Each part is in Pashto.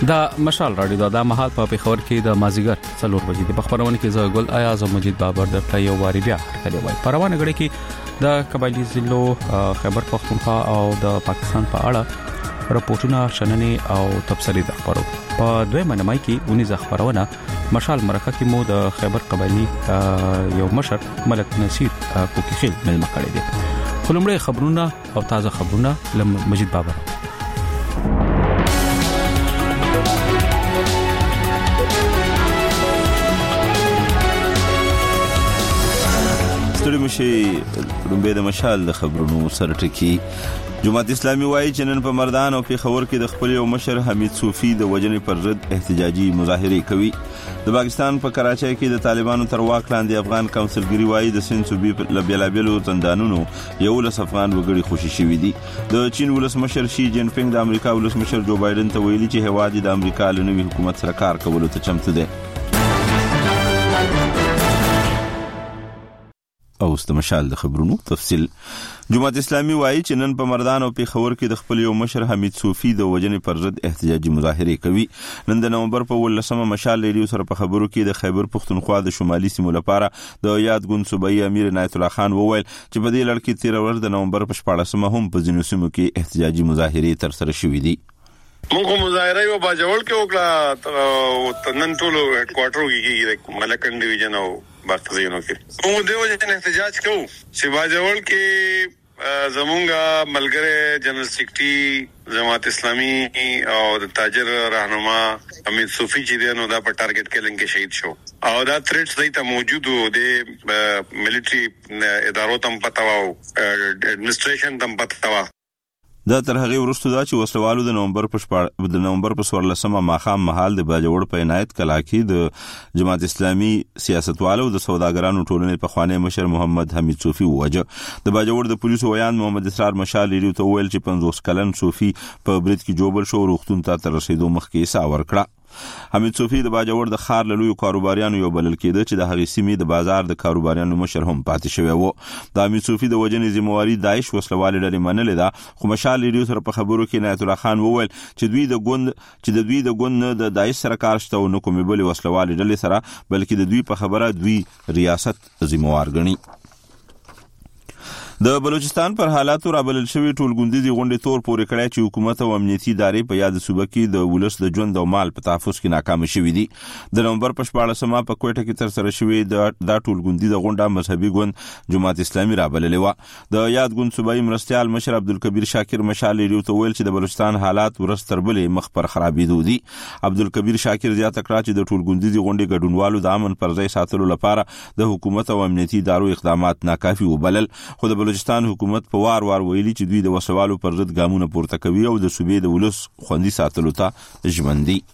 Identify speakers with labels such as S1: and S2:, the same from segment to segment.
S1: دا مشال رادیو دا مهال په پیښور کې د مازیګر 4 بجې د خبرونه کې زه ګل ایاز مجید بابر د پلي واری بیا کړی وای پروانه غړي کې د قبایلی ضلعو خیبر پختونخوا او د پاکستان په اړه راپورټونه شننې او تبصرې د خبرو په دویمه نمای کې ونی ز خبرونه مشال مرکه کې مو د خیبر قبایلی یو مشر ملک نصیر کوکیخیل ملما کړی دی خلمړي خبرونه او تازه خبرونه لم مجید بابر
S2: ستړي مشي رومبه د مشال د خبرونو سره ټکی جماعت اسلامي وایي چې نن په مردان او پیښور کې د خپل یو مشر حمید صوفي د وجنې پر ضد احتجاجي مظاهره کوي د پاکستان په کراچۍ کې د طالبانو تر واک لاندې افغان کونسلګری وایي د سند صوبې په لبیلابلو زندانونو یو لس افغان وګړي خوشي شوي دي د چین ولسمشر شي جین پینګ د امریکا ولسمشر جو بایدن ته ویلي چې هواد د امریکا له نوي حکومت سره کار کولو ته چمتو دي او د مشال د خبرونو تفصیل جماعت اسلامي وایي چې نن په مردان او پیښور کې د خپل یو مشر حمید صوفي د وجنې پر ضد احتجاجي مظاهره کوي نن د نومبر په 18 مشال ریډیو سره په خبرو کې د خیبر پختونخوا د شمالي سیمو لپاره د یادګون صوبایي امیر عنایت الله خان وویل چې په دې لړ کې 13 ورځ د نومبر په 14 هم په ځینو سیمو کې احتجاجي مظاهره تر سره شوې دي
S3: موږ مظاهره یو باجوړ کې وکړه نن ټول هډ کوارټر کې ملکن ډیویژن او بارتزینو کې موږ دیو چې احتجاج کوو چې باجوړ کې زمونږه ملګری جنرال سیکرټری جماعت اسلامي او د تاجر راهنما حمید صوفي چې دی نو دا په ټارګټ کلینګ کې شهید شو او دا تھریټس دایته موجود وو د ملټری ادارو تم پتاو ایڈمنسټریشن تم پتاو
S2: دا تر هغه وروسته دا چې وسلوالو د نومبر په 14 ماخام محل د باجوړ په عنایت کلا کې د جماعت اسلامي سیاستوالو د سوداګرانو ټولنې په خوانې مشر محمد حمید صوفي وجه د باجوړ د پولیسو ویان محمد اسرار مشال لري ته ویل چې 50 کلن صوفي په برید کې جوبل شو روختون ته تر رسیدو مخکې ساور کړه حمید صوفي د باجوړ د خار لوی کاروباریانو یو بلل کېده چې د هغې سیمې د بازار د کاروباریانو مشر هم پاتې شوی وو د حمید صوفي د وجنې ذمہواری داعش وسلوالې ډلې منلې ده خو مشال لري سره په خبرو کې عنایت الله خان وویل چې دوی د ګوند د داعش سره کار شته او نه کومې بلې وسلوالې ډلې سره بلکې د دوی په خبره دوی ریاست ذمہوار ګڼي د بلوچستان پر حالاتو رابلل شوی ټولګوندیزي غونډې تور پورې کړای چې حکومت او امنیتي ادارې په یاد صوبه کې د ولس د ژوند او مال په تحفظ کې ناکام شوي دي د نومبر په 14 په کوټه کې تر سره شوی د ټولګوندیزه غونډه مذهبي ګوند جماعت اسلامي رابللې و د یاد ګوند صوبایي مرستيال مشر عبدالکبیر شاکر مشال لري ته ویل چې د بلوچستان حالات ورستر بلې مخ پر خرابېدو دي عبدالکبیر شاکر زیاته کړه چې د ټولګوندیزي غونډې ګډونوالو د امن پر ځای ساتلو لپاره د حکومت او امنیتي ادارو اقدامات ناکافي وبلل خو د بلوچستان حکومت په وار ویلي چې دوی د وسوالو پر ضد ګامونه پورته کوي او د صوبې د ولس خوندي ساتلو ته ژمن دي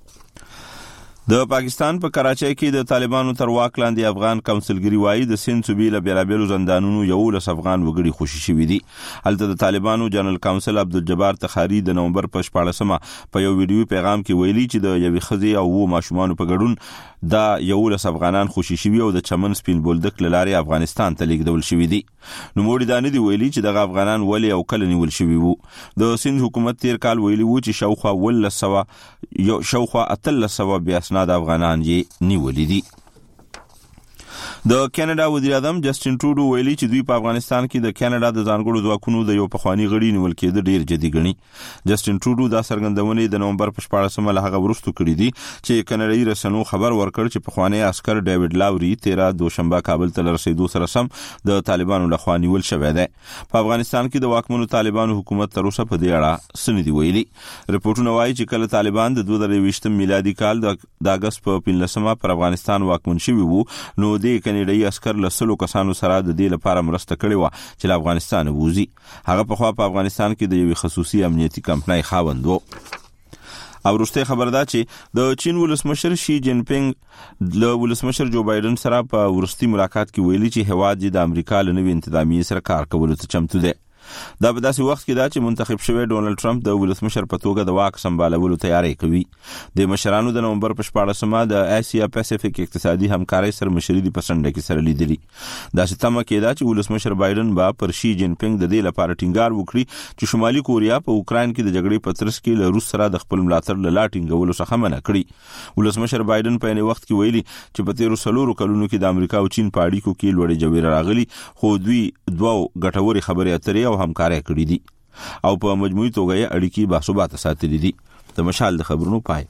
S2: د پاکستان په کراچۍ کې د طالبانو تر واک لاندې افغان کونسلګری وایي د سند صوبې له بیلابلو زندانونو یو لس افغان وګړي خوشي شوي دي هلته د طالبانو جنرال کونسل عبدالجبار تخاری د نومبر په 14 په یو ویډیو پیغام کې ویلي چې د یوې ښځې او ماشومانو په ګډون دا یو لس افغانان خوشي شوي او د چمن سپین بولدک له لارې افغانستان ته لیږدول شوي دي نوموړي دا نه دي ویلي چې دغه افغانان ولې او کله نیول شوي وو د سند حکومت تیر کال ویلي وو چې شاوخوا 1300 بیا اسناد افغانان یې نیولې دي د کینیډا وزیر اعظم جسټین ټروډو ویلي چې دوی په افغانستان کې د کینیډا د ځانګړو ځواکونو د یو پخوانی غړي نیول کېده ډیر جدي ګڼي جسټین ټروډو دا څرګندونه د نومبر په 14 له هغه وروسته کړې دي چې کینیډایي رسنیو خبر ورکړ چې پخوانی عسكر ډیوډ لاوري 13 دوشنبه کابل ته رسیدو سره سم د طالبانو لخوا نیول شوی دی په افغانستان کې د واکمنو طالبانو حکومت تر اوسه په دې اړه سندي ویلي رپورټونه وایي چې کله طالبان د 2020 میلادي کال د اگست په 15 پر افغانستان واکمن شوي وو نو د کینیډایي عسكر لسلو کسانو سره د دې لپاره مرسته کړې و چې له افغانستان ووزي هغه په خوا په افغانستان کې د یو خصوصي امنیتي کمپنۍ خاوند وو او وروسته خبر ده چې د چین ولسمشر شي جین پینګ له ولسمشر جو بایدن سره په ورستي ملاقات کې ویلي چې هواد د امریکا له نوي انتظامیې سره کار کولو ته چمتو دی دا په داسې وخت کې دا چې منتخب شوی ډونالد ټرمپ د ولسمشر په توګه د واک سمبالولو تیاری کوي. د مشرانو د نومبر په 14مه د اسیا پیسفیک اقتصادي همکارۍ سرمشري د پسنډ کې سره لیدلی. دا چې تمه کېده چې ولسمشر بایدن با پر شي جین پینګ د دې لپاره ټینګار وکړي چې شمالي کوریا په اوکراین کې د جګړې په ترڅ کې له روس سره د خپل ملاتړ له لاټینګولو څخه منع کړي. ولسمشر بایدن په یوه وخت کې ویلي چې په 13 کلونو کې د امریکا او چین په اړیکو کې لوړې جوړې راغلي، خو دوی دوه ګټورې خبرې اترې او همکاري کړې دي او په مجموعي توګه یې اړیکې باثباته ساتلې دي. د مشال د خبرونو پای.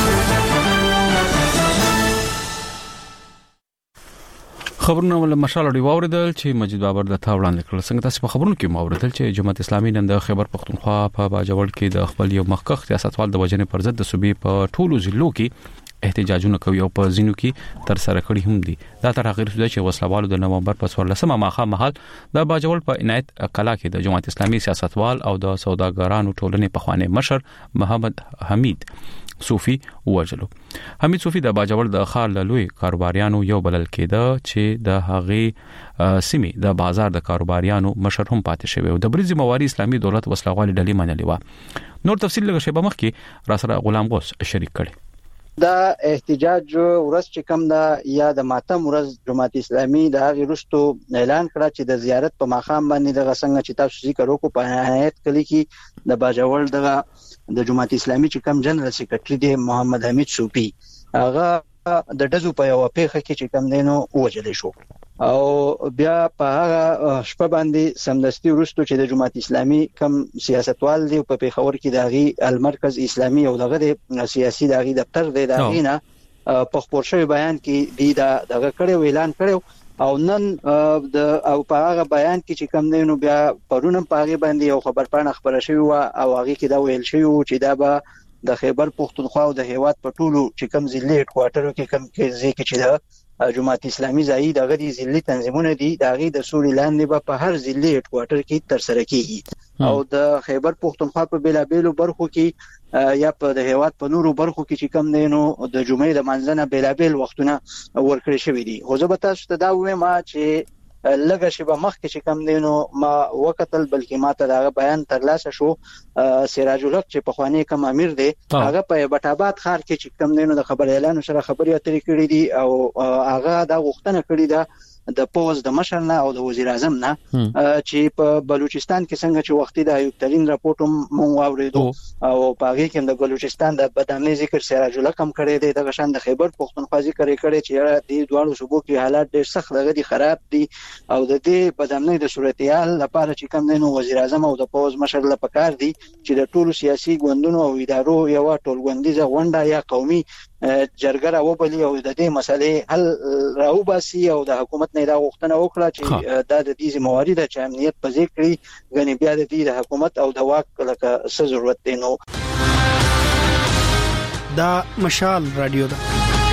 S1: خبرونه ول مشال دی واوریدل چې مجید بابر د تاوړان لیکل څنګه تاسو په خبرونو کې موریدل چې جماعت اسلامي نن د خیبر پختونخوا په باجوړ کې د خپل یو مخکخ سیاستوال د وجنې پر ضد د صوبې په ټولو ضلعو کې احتجاجونه کوي او په زینو کې تر سره کړی هم دي. دا تر هغه وروسته چې وسلوالو د نومبر په 14مه ماخام مهال د باجوړ په عنایت کلا کې د جماعت اسلامي سیاستوال او د سوداګرانو ټولنې په خوانې مشر محمد حمید صوفي وژلو. حمید صوفي د باجوړ د خار لوی کاروباریانو یو بلل کېده چې د هغه سیمې د بازار د کاروباریانو مشر هم پاتې شوی او د بریزي مواري اسلامي دولت وسلوالي ډلې منلې و. نور تفصیل لږ شی به مخ کې را سره غلام غوث شریک کړي.
S4: دا احتجاج ورځ چې کوم دا یا د ماتم ورځ جماعت اسلامي د هغه وروسته اعلان کړ چې د زیارت په ماخام باندې د څنګه چې تاسو ذکر وکړو په نهایت کلی کې د باجوړ د جماعت اسلامي چې کوم جنرال سیکریټری دی محمد حمید صوفي هغه د دزو په یو پیخه کې چې کوم دینو وجل شو او بیا په هغه شپه باندې سمدستي ورستو چې د جماعت اسلامي کم سیاستوال دی په پیښور کې داغي المرکز اسلامي او دغه سیاسي داغي دفتر دی داغینا په خبر شوی بیان کې دی دغه کړو اعلان کړو او نن د او په هغه بیان کې چې کم دینو بیا پرونم په هغه باندې یو خبر پاڼه خبره شوی او هغه کې دا ویل شوی چې دا به د خیبر پختونخوا او د هیواد په ټولو چې کم ضلع هډ کوارټر کې کم کې ځکه چې د جماعت اسلامي ځای دغه د ضلع تنظیمونه دي دغه د سوري لاندې به په هر ضلع هډ کوارټر کې تر سره کیږي او د خیبر پختونخوا په بیلابېلو برخو کې یا په د هیواد په نورو برخو کې چې کم دینو د جمعې د منځنه بیلابېل وختونه ورکړي شوی دي. خو زه به تاسو ته دا وایم چې لږه شی به مخکې چې کم دینو ما وکتل بلکې ما ته دا بیان ترلاسه شو سراج الحق چې په خوانی کم امیر دی هغه په بټاباد خار کې چې کم دینو د خبر اعلان سره خبري اترې کړې دي او هغه دا غوښتنه کړې ده د پوز د مشر نه او د وزیر اعظم نه چې په بلوچستان کې څنګه چې وختي د ایوب ترين راپورټ مونږ واوریدو او په هغه کې د بلوچستان د بدامنۍ ذکر سراج الحق هم کړی دی د شان د خیبر پختونخوا ذکر کړی چې د دوه صوبو کې حالات ډېر سخت دغه خراب دي او د دې بدامنۍ د صورتحال لپاره چې کوم دینو وزیر اعظم او د پوز مشر لپاره پکار دي چې د ټولو سیاسي ګوندونو او ادارو یو ټولګوندیزه غونډه یا قومي جرګه راوبلي او د دې مسلې حل راوباسي او د حکومت نه دا غوښتنه وکړه چې د دې موارد چې امنیت په ذکر کړي غني بیا د دې د حکومت او د واک لکه څه ضرورت دی. نو
S5: دا مشال رادیو ده.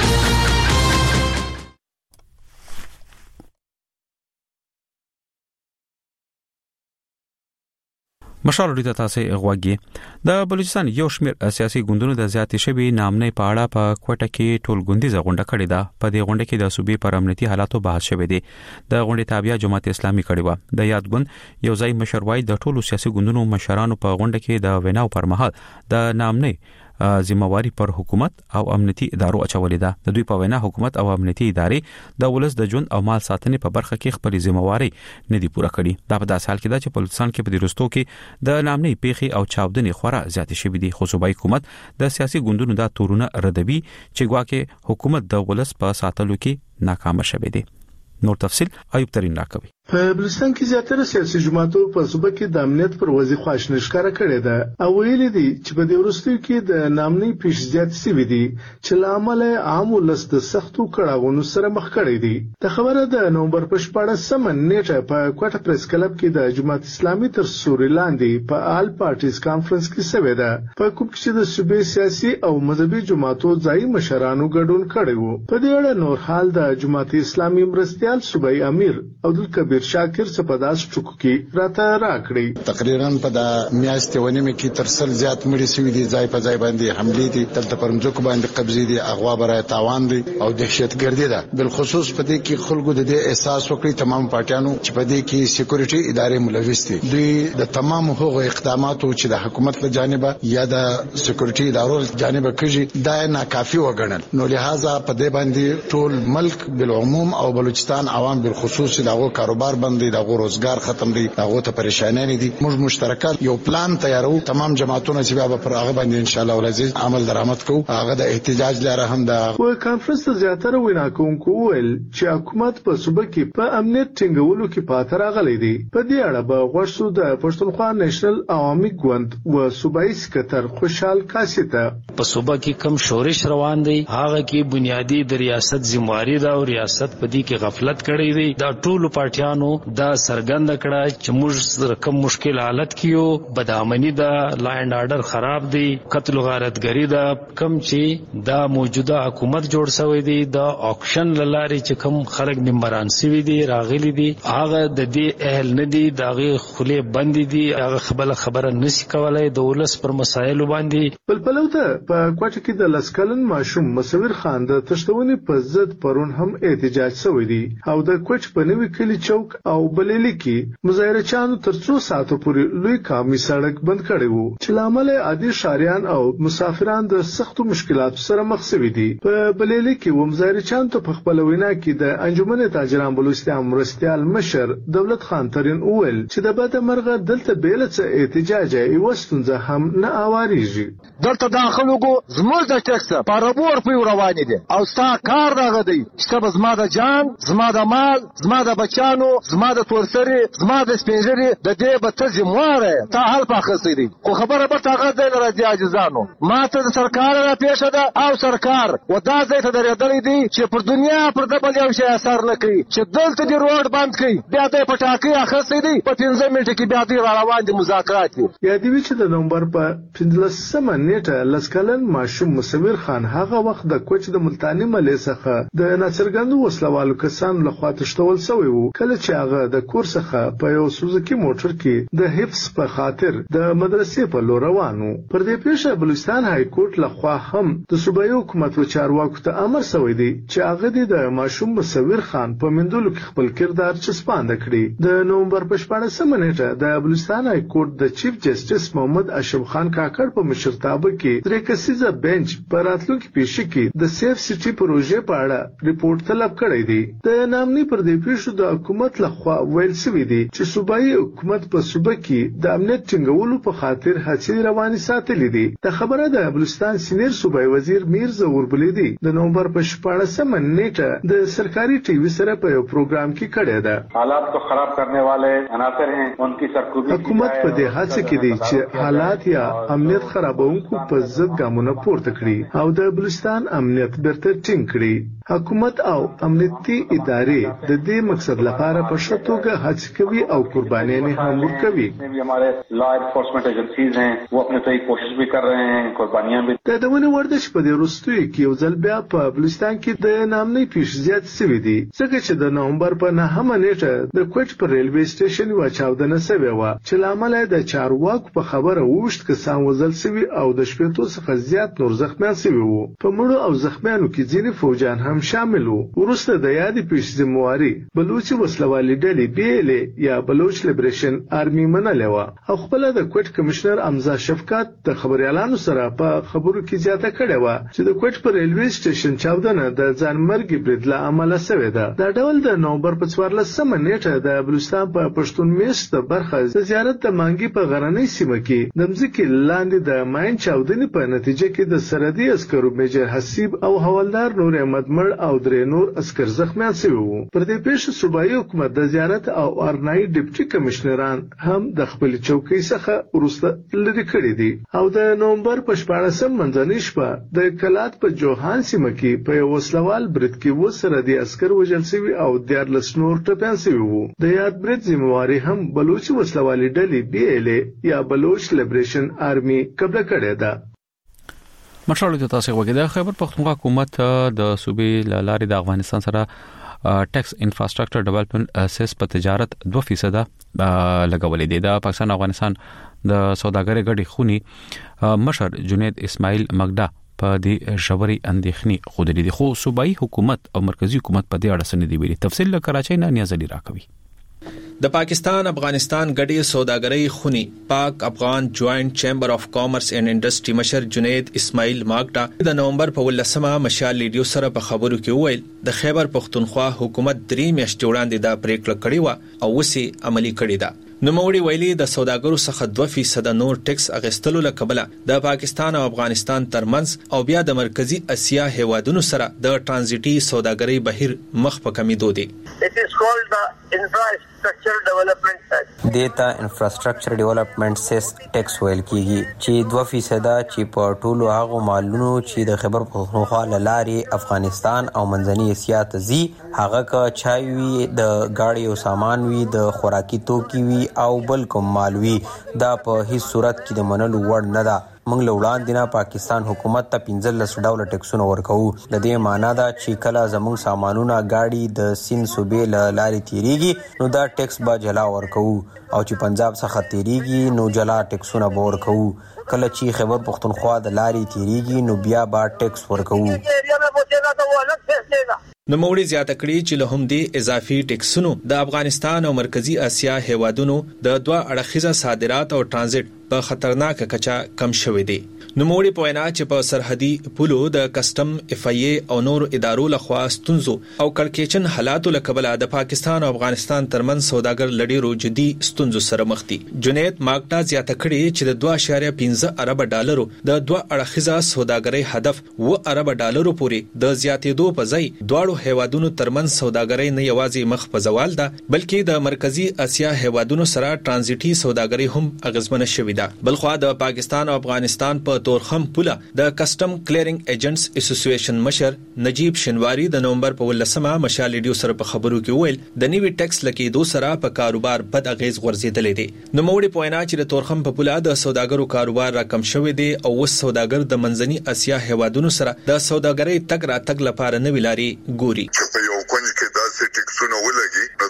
S1: مشال ډیټا تاسو غواګي د بلوچستان یو شمېر سیاسي ګوندونو د زیاتې شوی نامنۍ په اړه په کوټه کې ټولګوندیزه غونډه کړې ده. په دې غونډه کې د صوبې پر امنیتي حالاتو بحث شوی دی. د غونډې تابع جماعت اسلامي کړي و. د یاد ګوند یو ځای مشروعي د ټولو سیاسي ګوندونو مشرانو په غونډه کې د ویناو پر مهال د نامنۍ ذمہواری پر حکومت او امنیتي ادارو اچولې ده. د دوی په وینا حکومت او امنیتي ادارې د ولس د ژوند او مال ساتنې په برخه کې خپل ذمہواری نه دي پوره کړې. دا په داسې حال کې ده چې بلوچستان کې په دروستو کې د نامنۍ پیخي او چاودنې خورا زیات شوې دي. خو صوبایي حکومت د سیاسي ګوندونو د تورونه ردوي چې ګواکې حکومت د ولس په ساتلو کې ناکام شوی دی. نور تفصیل ایوب ترين راکوي.
S6: په بلوچستان کې زیاتره سیاسي جماعتو په صوبه کې د امنیت پر وضعیت خواشنی ښکارا کړې ده او ویلي دي چې په دې وروستیو کې د نامنۍ پیښ زیات شوي دي چې له امله عام ولس د سختو کړاوونو سره مخ کړي دي. د خبره د نومبر په 14مه نیټه په کوټه پریس کلب کې د جماعت اسلامي تر سوري لاندې په آل پارټیز کانفرنس کې شوې ده په کوم کې د صوبې سیاسي او مذهبي جماعتو ځای مشرانو ګډون کړي وو. په دې اړه نور حال د جماعت اسلامي مرستيال صوبایي امیر عبدالکبیر شبیر شاکر سپداس ټکو کې راته راکړي.
S7: تقریبا په د میاشتې ونیمه کې تر سل زیات مړي شوي دي، ځای په ځای باندې حملې دي، دلته پر مځکو باندې قبضې دي، اغوا برای تاوان دي او دهشتګردي ده. بالخصوص په دې کې خلکو د دې احساس وکړي تمام پارټیانو چې په دې کې سکیورټي ادارې ملوث دي. دوی د تمام هغو اقداماتو چې د حکومت له جانبه یا د سکیورټي ادارو له جانبه کېږي دا ناکافي وګڼل. نو لہذا په دې باندې ټول ملک بالعموم او بلوچستان عوام بالخصوص دغه کاروبار باندې دغه روزګار ختم دي، دغه ته پریشانې دي. موږ مشترکات یو پلان تیارو، تمام جماعتونه چې بیا پر هغه باندې ان شاء الله ولعزیز عمل درآمد کوو. هغه د احتجاج لپاره هم د
S6: کانفرنس زیاتره وینا کوونکو ویل چې حکومت په صوبه کې په امنیت ټینګولو کې پاتې راغلی دی. په دې اړه به غوښتو د پښتونخوا نېشنل عوامي ګوند و صوبایي سکتر خوشحال کاسي ته
S8: په صوبه کې کم شورش روان دی، هغه کې بنیادی د ریاست ذمہواری ده او ریاست په دې کې غفلت کړی دی. دا ټول پارټیانو دا سرګند کړه چې موږ کم مشکل حالت کیو، بدامنی دا، لا اینڈ آرډر خراب دی، قتل غارتګری دا، کم چې دا موجوده حکومت جوړ شوی دی دا اکشن لاري چې کم خلک ممبران سوي دي راغلي دي، هغه د دې اهل نه دي، داغه خله بند دي، هغه خبره نشي کولای د ولس پر مسایل باندې.
S6: بلبلو ته په کوټه کې د لسکلن ماشوم مصور خان د تشتونی په ضد پرون هم احتجاج شوی دی او د کوټ په نوې کلی چوک او بلېلی کې مظاهره چانو تر 3 ساعتو پورې لوی قومي سړک بند کړی وو چې لامل عادي شاریان او مسافران د سختو مشکلاتو سره مخ شوي دي. په بلېلی کې و مظاهره چانو ته په خپل وینا کې د انجمن تاجران بلوچستان مرستيال مشر دولت خان ترين اول چې د بده مرغه دلته بیلڅ احتجاج ای وستونزه هم نه اواريږي.
S9: دلته داخلو کو زموږ د ټیکس پارابور په روان دي او ستا کار دغه دی چې زما د جان، زما د مال، زما د بچانو، زما د تورسري، زما د سپینځري د دې به ته ذمہواره ته حل پاخسي دي. خو خبره به تاغه دی راځي عاجزانو ماته د سرکار را پیښه ده او سرکار ودا ځای ته درېدلې دي چې پر دنیا پر د بل یو شی اثر نه کوي چې دلته دی روډ بند کوي بیا د پټاکی اخسي دي په 15 منټه کې بیا دی روان دي مذاکرات.
S6: یا دی چې د نومبر په 15 نیټه لسکلن ماشوم مصور خان هغه وخت د کوچ د ملتانی ملي څخه د ناڅرګندو وسلوالو کسان له خوا تشتول شوی وو کله چې هغه د کور څخه په یو سوزوکی موټر کې د حفظ په خاطر د مدرسې په لور روانو. پر دې پیښه بلوچستان های کورټ له خوا هم د صوبایي حکومت و چارواکو ته امر شوی دی چې هغه د ماشوم مصور خان په مندلو کې خپل کردار چسپاند کړي. د نومبر په 14 نیټه د بلوچستان های کورټ د چیف جسټس محمد اشرف خان کاکړ په مشرتابه کې درې کسیزه بنچ په راتلونکي پیښه کې د سیف سټي پروژې په اړه ریپورت طلب کړی دی. د نامني پر دې پیښو د حکومت لخوا ویل شوی دی چې صوبایي حکومت په صوبه کې د امنیت ټینګولو په خاطر هڅې روانې ساتلې دي. د خبره د بلوچستان سینیر صوبایي وزیر میر ظهور بلیدي د نومبر په 14 نیټه د سرکاري ټي وي سره په یو پروګرام کې کړی ده.
S10: حالات کو خراب کرنے والے عناصر ہیں انکی سرکوبی.
S6: حکومت په دې هڅه کې دی چې حالات یا امنیت خرابونکو په ضد ګامونه پورته کړي او د بلوچستان امنیت برته ټینګ کړي. حکومت او امنیتي ادارې د دې مقصد لپاره په ښه توګه هڅې کوي او قربانیاں هم ورکوي.
S10: हमारे law enforcement agencies हैं वो अपने तय कोशिश भी कर रहे हैं قربانیاں भी.
S6: د دونه وردش په دې وروستیو کې یو ځل بیا په بلوچستان کې د نامنۍ پیښې زیات شوي دي ځکه چې د نومبر په 9 نیټه د کوټ پر ریلوی سټیشن یوه چاودنه شوې وه چې له امله د چارواکو په خبره اوښت کسان وژل شوي او د 15 څخه زیات نور زخمیان شوي وو. په مړو او زخمیانو کې ځینې فوجیان هم شامل وو. وروسته د یادې پیښې ذمہواري بلوچي وسلوالې ډلې BLA یا بلوچ لیبریشن آرمي منلې وه او خپل د کوټ کمشنر امزا شفقت د خبريالانو سره په خبرو کې زیاته کړې و چې د کوټ پر ریلوی سټیشن چاودنه د ځانمرګي برید له امله شوې ده. دا ډول د نومبر په 14 نیټه د بلوچستان په پښتون میشت برخه د زیارت د مانګي په غرنۍ سیمه کې د مځکې لاندې د ماین چاودنې په نتیجه کې د سرحدي عسکرو میجر حسیب او حوالدار نور احمد مړ او درې نور عسكر زخمیان شوي وو. پر دې پیښه صوبایي حکومت د زیارت او ارنایي ډیپټي کمشنران هم د خپل چوکۍ څخه وروسته لري کړي دي او د نومبر په 14 منځنۍ شپه د کلات په جوهان سیمه کې په یو وسلوال برید کې و سرحدي عسكر وژل شوي او 14 نور ټپیان شوي وو. د یاد برید ذمہواري هم بلوچي وسلوالي ډلې BLA یا بلوچ لیبریشن آرمي قبل کړې ده.
S1: مشرالو ته تاسو وګورئ د خیبر پختونخوا حکومت د صوبې لارې د افغانستان سره ټیکس انفراستراکچر ډیولپمنٹ سیس په تجارت 2% لګولې دي. د پاکستان افغانستان د سوداګرۍ غړي خونی مشر جنید اسماعیل مګدا په دې ژوري اندېښنې خوده دي، خو صوبایي حکومت او مرکزی حکومت په دې اړه څه نه دی ویلي. تفصیل له کراچۍ نه نیاز علي راکوي.
S11: د پاکستان افغانستان غړي سوداګرۍ خونی پاک افغان جوائنٹ چیمبر اف کامرس اینڈ انډسټری مشر جنید اسماعیل ماګدا د نومبر په 18 مشال لیډیو سره په خبرو کې وویل د خیبر پختونخوا حکومت 3 میاشتې وړاندې دا پریکړه کړې و او وسی عملی کړې ده. نوموړي ویلي د سوداګرو څخه 2% نور ټیکس اغستلو لکبله د پاکستان او افغانستان ترمنځ او بیا د مرکزی اسیا هیوادونو سره د ترانزیټي سوداګرۍ بهیر مخ په کمیدو دي.
S12: It is called the infrastructure development tax.
S13: دیتا انفراستراکچر ډیولپمنٹ سیس ټیکس ویل کیږي چې 2% چې په ټولو هغه مالونو چې د خیبر پختونخوا لارې افغانستان او منځنی اسیا ته ځي هغه کا چای وی د گاډي او سامان وی د خوراکي توکي وی او بل کوم مال وی دا په هیڅ صورت کې د منلو وړ نه ده. موږ لوړان دینا پاکستان حکومت ته 15 ډول ټیکسونه ورکوو. د دې معنی دا چې کله زموږ سامانونه گاډي د سین صوبې لارې تیریږي نو دا ټیکس به جلا ورکوو او چې پنجاب څخه تیریږي نو جلا ټیکسونه به ورکوو. کله چې خیبر پختونخوا د لارې تیریږي نو بیا به ټیکس ورکوو.
S11: نوموړي زیاته کړي چې له همدې اضافي ټیکسونو د افغانستان او مرکزی اسیا هیوادونو د 2 اړخیزه صادرات او ترانزیت په خطرناک کچا کم شوې دي. نوموړي په وینا چې په سرحدي پولو د کسٹم اف ای او نور ادارو لخوا ستونزو او کړکېچن حالاتو لکبله د پاکستان او افغانستان ترمن سوداګر لډیرو جدي ستونزو سره مخ دي. جنید ماګدا زیاته کړي چې د 2.15 ارب ډالرو د 2 اړخیزه سوداګرۍ هدف 2 ارب ډالرو پورې د زیاتېدو په ځای دواړو هیوادونو ترمن سوداګرۍ نه یوازې مخ په زوال ده بلکې د مرکزی اسیا هیوادونو سره ترانزیټي سوداګرۍ هم اغیزمنه شوې ده. بلخوا د پاکستان او افغانستان په تورخم پوله د کسٹم کلیرینګ ایجنټس اسوسییشن مشر نجیب شنواری د نومبر په 18 مشال لیډیو سره په خبرو کې ویل د نیوی ټیکس لکېدو سره په کاروبار بد اغیز غورځېدلې دي. نوموړي په وینا چې د تورخم په پوله د سوداګرو کاروبار راکم شوی دی او وس سوداګر د منځني اسیا هیوادونو سره د سوداګرۍ تګ راتګ لپاره نوې لارې ګوري.
S14: په یو کونج کې داسې ټیکسونه ولګي نو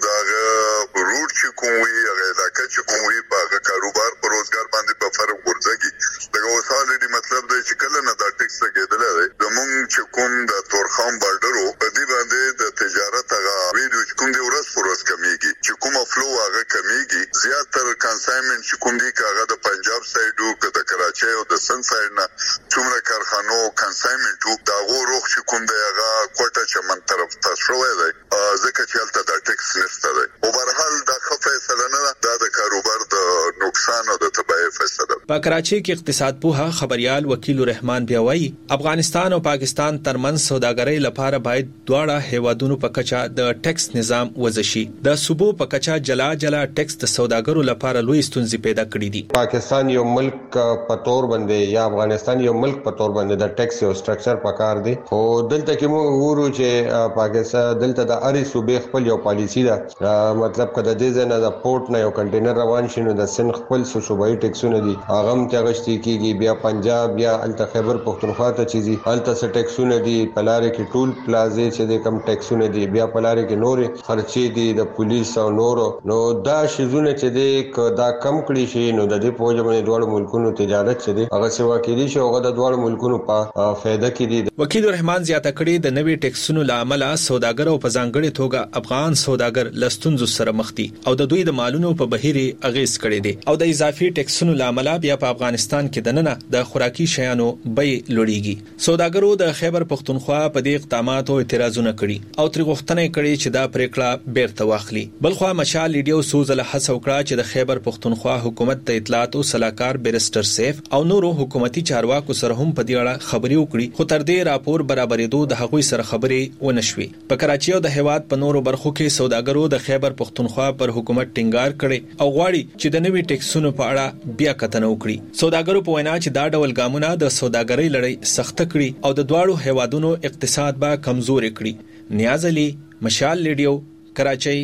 S14: دا روټ چې کوم وي هغه علاقه چې کوم وي په کاروبار پر روزګار باندې په فرق ورځي. دغه وساله دی مطلب دی چې کله نه دا ټیکس لګیدل دی زمونږ چې کوم د تورخم بارډرو په دې باندې د تجارت هغه ویډیو چې کوم دی ورځ پر ورځ کمیږي چې کومه فلو هغه کمیږي. زیاتره کنسایمنت چې کوم دی هغه د پنجاب سایډو که د کراچۍ او د سند سایډ نه څومره کارخانو کنسایمنټو دا غوروخ چې کوم دی هغه کوټه چمن طرف ته شوی دی ځکه چې هلته دا ټیکس نشته دی. او بهرحال دا ښه فیصله نه ده، دا د کاروبار د نقصان او د تباهۍ فیصله ده.
S11: په کراچۍ کې اقتصاد پوها خبريال وکیل رحمان بیا وایي افغانستان او پاکستان ترمن سوداګرۍ لپاره باید دواړه هیوادونو په کچا د ټیکس نظام وضع شي. د صوبو په کچا جلا جلا ټیکس د سوداګرو لپاره لوی ستونزې پیدا کړې دي.
S15: پاکستان یو ملک په تور باندې یا افغانستان یو ملک په تور باندې د ټیکس یو سټرکچر پکار دی، خو دلته کې موږ وګورو چې پاکستان دلته د اړ صوبې خپل یو پالیسی ده. مطلب کله د دې نه د پورت نه یو کنټینر روان شي نو د سن خپل صوبایي ټیکسونه دي هغه هم تغشتي کیږي. بیا پنجاب یا الته خیبر پختونخوا ته چیزي الته څه ټیکسونه دي، پلاره کې ټول پلازې چې د کم ټیکسونه دي، بیا پلاره کې نور خرچې دي د پولیس او نورو. نو دا شیزونه چې د دا کم کړی شي نو د دې په وجه باندې دوه ملکونو تجارت چې دي هغه سوا کېدي شي هغه د دوه ملکونو په فائدہ کې دي.
S11: وکیل رحمان زیاته کړي د نوي ټیکسونو لامل سوداګر او په ځانګړي توګه افغان سوداګر لستونزو سره مخ دي او د دوی د مالونو په بهیر اغیز کړي دي او د اضافي ټیکسونو لامل بیا په افغانستان کې دننه د خوراکي شیانو بیې لوړیږي. سوداګرو د خیبر پختونخوا په دې اقداماتو اعتراضونه کړي او تر غوښتنه کړي چې دا پریکړه بیرته واخلي. بلخوا مشال لیډیو سوزله هڅه وکړه چې د خیبر پختونخوا حکومت د اطلاعات او صلاحکار بیرستر سیف او نورو حکومتي چارواکو سره هم په دې اړه خبرې وکړي، خو تر دې راپور برابرېدو د هغوی سره خبرې ونشوي. په کراچۍ او د هیواد په نورو برخو کې سوداګرو د خیبر پختونخوا پر حکومت ټینګار کړي او غواړي چې د نوي ټیکسونو په اړه بیا کتنه وکړي. سوداګرو په وینا چې دا ډول ګامونه د سوداګرۍ لړۍ سخت کړي او د دواړو هیوادونو اقتصاد به کمزوري کړي. نیاز علي، مشال لیډیو، کراچۍ.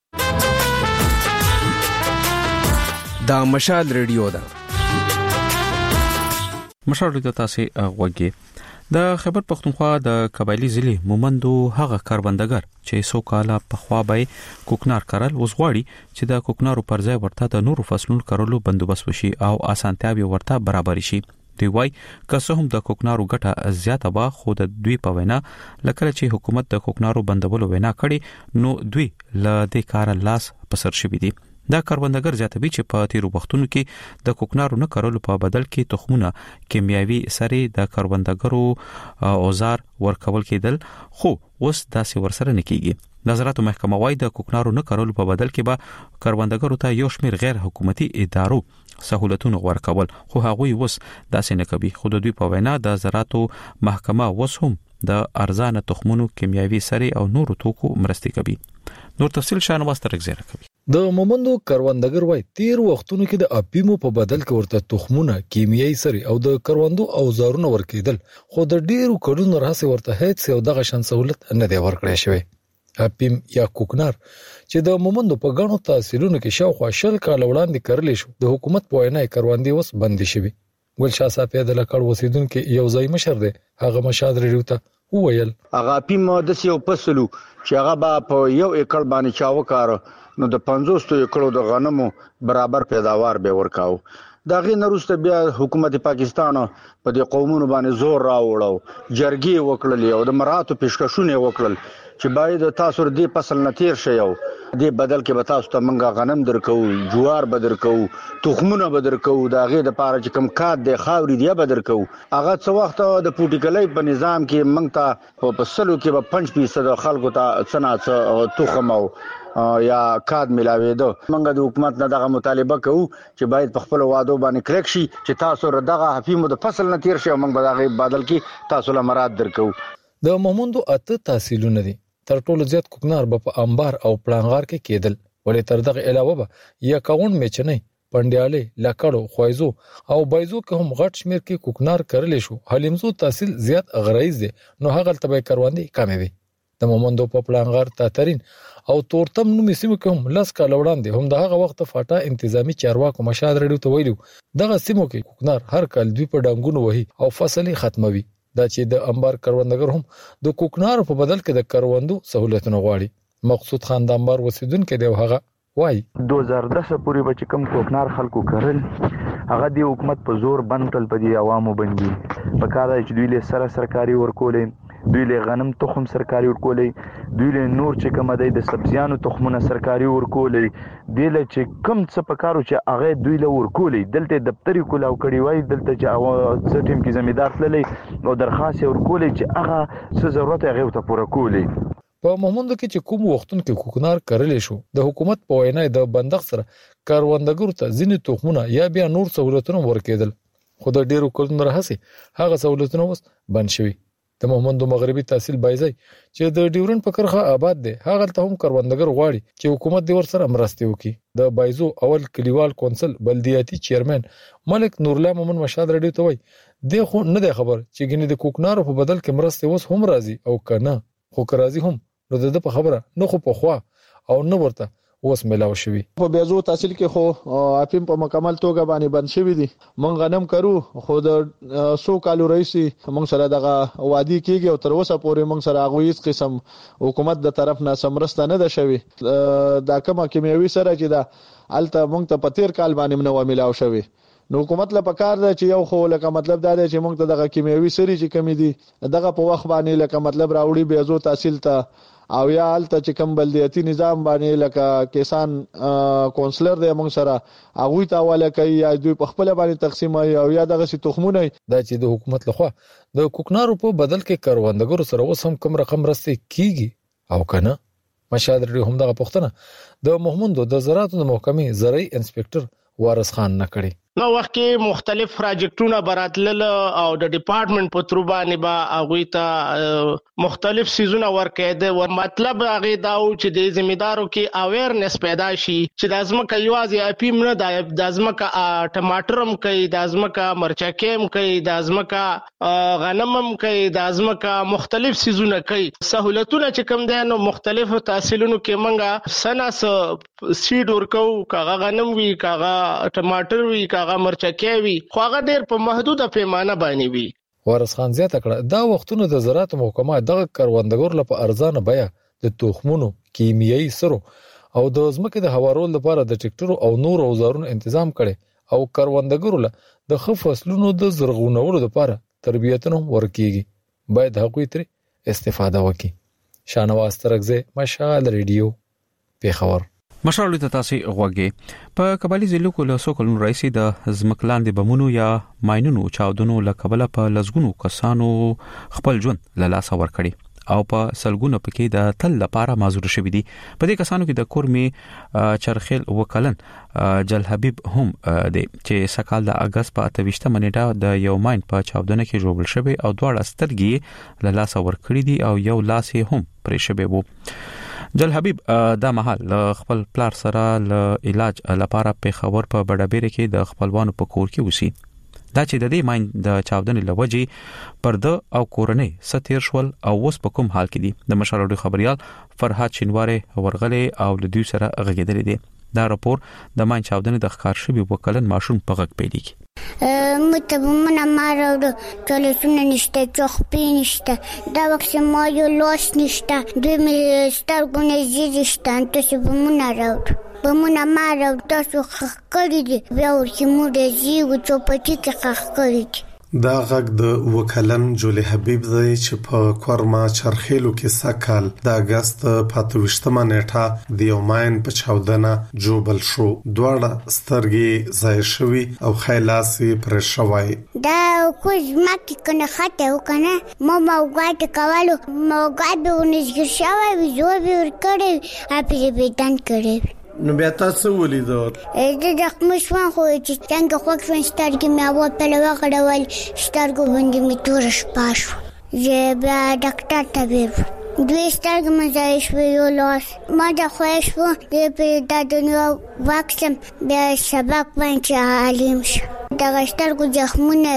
S16: دا مشال ریډیو ده.
S1: مشال ریډیو تاسو غوږی د خیبر پختونخوا د قبایلی ضلع مومندو هغه کاروندګر چې سو کاله په خوا به کوکنار کارل وسغواړي چې د کوکنارو پر ځای ورته د نورو فصلونو کارولو بندوبست وشي او اسانتیاوي ورته برابر شي. دوی وای که څه هم د کوکنارو ګټه زیاته به خو د دوی په وینا لکه چې حکومت د کوکنارو بندولو وینا کړي نو دوی له دې کار لاس پسر شوی دي. دا کاروندګر زیاتوي چې په تیرو وختونو کې د کوکنارو نه کارولو په بدل کې تخمونه کیمیاوي سره د کاروندګرو اوزار ورکول کېدل خو اوس داسې ورسره نه کیږي. نظارت محکمه وای د کوکنارو نه کارولو په بدل کې به کاروندګرو ته یو شمېر غیر حکومتي ادارو سہولتونه ورکول خو هغه اوس داسې نه کوي. خو د دوی په وینا د زراعت محکمه اوس هم د ارزانه تخمونو کیمیاوي سره او نورو توکو مرستې کوي. نور تفصیل شانواز تر زیره کوي.
S17: د مومندو کاروندګر وای تیر وختونو کې د اپیمو په بدل کې ورته تخمونه کیمیاوي سره او د کروندو اوزارونه ورکېدل خو د ډیرو کډونو راځي ورته هیڅ یو دغه شان سہولت نه دی ورکړی شوی. اپیم یا کوکنار چې د مومندو په غاڼو تحصیلونو کې شاوخوا 10 کال وړاندې کړل شو د حکومت په وینا کروندې وس بند شوی. ګلشاه صاحب د لکړ وسیدونکو یو ځای مشر دی هغه مشاد ریډیو ته وویل
S18: هغه اپیم د یو فصلو چې هغه به په 1 ایکړ باندې چاو کار نو د 500 ایکړو د غنمو برابر پیداوار به ورکاو. دا غي نروسته بیا حکومت پاکستان په دې قومونو باندې زور راوړو جرګي وکړل او د مراتو پیشکشونه وکړل چې باید تاسو دې فصل نتیر شي او دې بدل کې به تاسو ته منګه غنم درکو جوار به درکو تخمونه به درکو دا غي د پاره چې کم کاد د خاوري دی به درکو. هغه څو وخت د پوټیکلې په نظام کې منګ ته په فصلو کې به 5% خلکو ته صنعت تخم او یا کاد ملاوي دو منګه د حکومت نه دغه مطالبه کوو چې باید په خپل وادو باندې کلیک شي چې تاسو دغه حفیمو د فصل نتیر شي منګ به دغه بدل کې تاسو له مراد درکو.
S17: د مومندو اته تحصیلونه دي تر ټولو زیات کوکنار په انبار او پلانغار کې کېدل ولې تر دغه علاوه به یا کاون میچنې پندیاله لکړو خوایزو او بایزو کې هم غټ شمیر کې کوکنار کړل شو. حلیمزو تحصیل زیات غرایز دي نو هغه تبې کروندې کمې وي. د مومندو په پلانغار تاترین او تورتم نومې سیمه کې هم لاس کال وړاندې هم دغه وخت فاټا انتظامی چارواکو مشاد ریډیو ته ویلو دغه سیمو کې کوکنار هر کال دوی په ډنګونو وهي او فصلې ختموي. دا چې د انبار کروندګر هم د کوکنار په بدل کې د کروندو سہولتونه غواړي. مقصود خان د انبار وسیدونکو دی هغه وای
S19: 2010 پورې به کم کوکنار خلکو کړل هغه د حکومت په زور بند کړل په دي عوامو باندې په کار چې دوی له سره سرکاري ورکولې دوی له غنم تخم سرکاري ورکولې دوی له نور چې کوم د سبزیانو تخمونه سرکاري ورکولې دی له چې کم څه په کارو چې هغه دوی له ورکولې دلته دفتری کولاو کړی وای دلته چې ټیم کې زمیدار تللې او درخواست ورکولې چې هغه څه ضرورت هغه ته پوره کولې.
S17: په مومندو کې چې کوم وختونو کې کوکنار کړل شو د حکومت په وینا د بندښت سره کاروندګرو ته ځینې تخمونه یا بیا نور سہولتونه ورکېدل خو د ډیرو کلونو راهسي هغه سہولتونه اوس بند شوي. د مومندو مغربي تحصیل بایزي چې د ډیورن په کرخه آباد دي هغه ته هم کاروندګر غواړي چې حکومت د ور سره مرسته وکړي. د بایزو اول کلیوال کونسل بلدیاتي چیرمن ملک نورالله مومن مشاد ریډیو ته وای د خو نه دی خبر چې ګنې د کوکنارو په بدل کې مرسته اوس هم راځي او کنه خو راځي هم نو د په خبره نه خو په خوا او نه ورته اوس ملاو شوی.
S6: په بیازو تحصیل کې خو اپیم په مکمل توګه باندې بند شوی دي. مونږ غنم کرو خو د 100 کالو رئیسي مونږ سره دغه وادي کېږي او تر اوسه پورې مونږ سره هغه هیڅ قسم حکومت د طرف نه سمرسته نه ده شوی. دا کومه کیمیاوي سره چې دا الته مونږ ته په 13 کال باندې نو ملاو شوی. نو حکومت له پکار ده چې یو خو لکه مطلب دا دی چې مونږ ته دغه کیمیاوي سری چې کمی دي دغه په وخت باندې لکه مطلب راوړي بیازو تحصیل ته او یا الته چې کوم بلدیاتي نظام باندې لکه کسان کونسلر دی موږ سره هغه ته حواله کوي یا دوی په خپل باندې تقسیم او یا دغه سي تخمونه
S17: دا چې د حکومت لخوا د کوکنارو په بدل کې کاروندګرو سره اوس هم کوم رقم رسته کیږي او کنه. مشاد ریډیو هم دغه پوښتنه د مومندو د زراعت محکمې زرعي انسپکټر وارث خان نه کړی.
S20: نو وخت کې مختلف پروجیکټونه براتل او د ډپارټمنټ په تر باندې با هغه ته مختلف سيزونه ورکېده ور مطلب هغه داو چې د ذمہدارو کې اویرنس پیدا شي چې د ازمکه یوازې اپیم نه د ازمکه ټماټرم کوي د ازمکه مرچکیم کوي د ازمکه غنمم کوي د ازمکه مختلف سيزونه کوي. سہولتونه چې کوم دي نو مختلف تحصیلونو کې منګه سناس سیډ ورکو کاغه غنم وی کاغه ټماټر وی هغه مرچکي وي خو هغه ډېر په محدوده پیمانه باندې وي.
S17: وارث خان زیاته کړه دا وختونه د زراعت محکمه دغه کروندګر لپاره ارزانه بیا د تخمونو کیمیاوي سرو او د ځمکې د هوارول لپاره د ټریکټرو او نور اوزارونو تنظیم کړي او کروندګرو له د ښه فصلونو د زرغونولو لپاره تربیتونه ورکیږي باید هغوی تر استفاده وکړي. شانواز ترغزه مشال ریډیو پیښور.
S1: مشال ته تاسو غوږی په قبایلی ضلعو کې له سوکلونو رئیس د ځمکلاندې بمونو یا ماينونو چاودنو لکبله په لزګونو کسانو خپل ژوند له لاس ور کړی او په سلګونو پکې د تل لپاره معذور شوی دي. په دې کسانو کې د کورمي چرخیل وکلن جل حبیب هم دي چې سکهال د اگست په 28 منېټه د یو ماين په چاودنه کې جوړل شوی او دواړه سترګې له لاس ور کړی دي او یو لاس هم پرې شوی وو. جل حبیب دا مهال خپل پلار سره ل علاج لپاره په خبر په بډابېره کې د خپلوانو په کور کې وسی. دا چې د دې ماين د چاودنې لوجې پرده او کورنۍ ستیر شول او اوس په کوم حال کې دي. د مشالوډي خبريال فرحات شینواره ورغلې او له دوی سره غږیدل دي. دا راپور د ماين چاودنې د ښکار شوی وکلن ماشوم په غږ پیلي کی.
S21: متبمنا مارو ټلیفون نشته چوخپی نشته دا وخت ما یو لاس نشته دوی مې سترګونه زیږشته تاسو بمونه راوړ بمونه مارو تاسو خکړی دي بیا ورته مو د زیو چوپټی کې خکړی دي.
S6: دا غږ د وکلن جولې حبیب دی چې په کورما چرخیلو کې سکهال د اگست په 28 منېټه د یو ماين په چاودنه جوړل شو. دواړه سترګې ځای شوی او خیلاسي پر شوی.
S21: دا کوز مکه کنه خاطه وکنه ما موګات کولو موګات به ونځګر شوی وزو به ور کړی اپی بیتان کړی.
S5: نو بیا تاسو ولیدل
S21: د خمشوان خو چې څنګه خوښ شو سترګې مې اول په لور غړول سترګو باندې مې تور شپاش زه بیا ډاکټر ته ویل دوی سترګې مې ځای شو یو لاس ما د خوښ وو د دنیا واکسم بیا سبق باندې عالم شو د سترګو زخمونه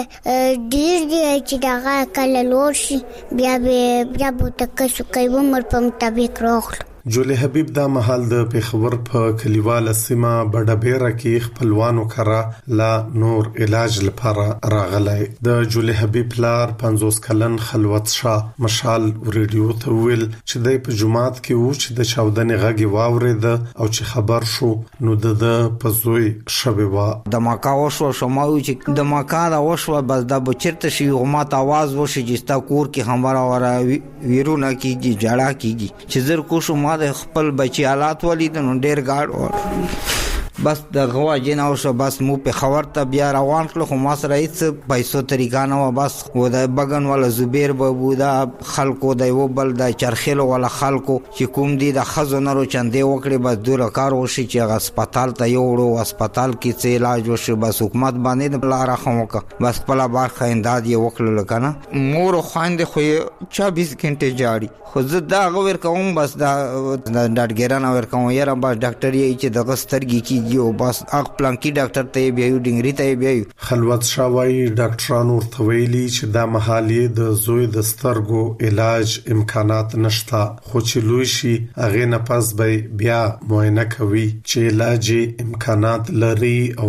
S21: ډیر دي چې دغه کله لور شي بیا به تکسو کوي عمر په مطابق راغلو.
S6: جولې حبیب دا مهال د پیښور په کلیواله سیمه بډابېره کې خپلوانو کرا لا نور علاج لپاره راغلی. د جولې حبیب پلار 50 کلن خلوت شاه مشال ریډیو ته ویل چې د په جمعات کې و چې د چاودنې غږی واورید او چې خبر شو نو د پزوی شوی و.
S22: د ماکا وشو شماوي چې د ماکا دا وشو بس د بچرته شي غمات आवाज وشي چې تا کور کې همرا ورا ویرونه کیږي جړه کیږي چې زر کو شو د خپل بچی حالات ولید نو ډیر گاډ اور بس د غوا جناو شو بس مو په خبر ته بیا روان کړو خو ما سره هیڅ پیسو طریقه نه و بس و د بغن ولا زبیر بابو دا خلکو د یو بل د چرخیلو ولا خلکو چې کوم دي د خزونرو چندې وکړي بس دوه کار وشي چې هسپتال ته یو وړو هسپتال کې څه علاج وشي بس حکومت باندې د بل راخموکه بس بل بار خینداد یې وکړل کنه مور خواند خو 24 غنټه جاری خو زه دا غوړ کوم بس دا ډاډګران اور کوم یاره بس ډاکټر یې چې د غسترګي کې یو بس اخ پلانکی ډاکټر ته بیاو ډنګری ته بیاو.
S6: خلوت شاوی ډاکټرانو ورتویلی چې دا محالي د زوی د سترګو علاج امکانات نشتا خو چې لوی شي هغه نه پس به بیا معاینه کوي چې علاج امکانات لري او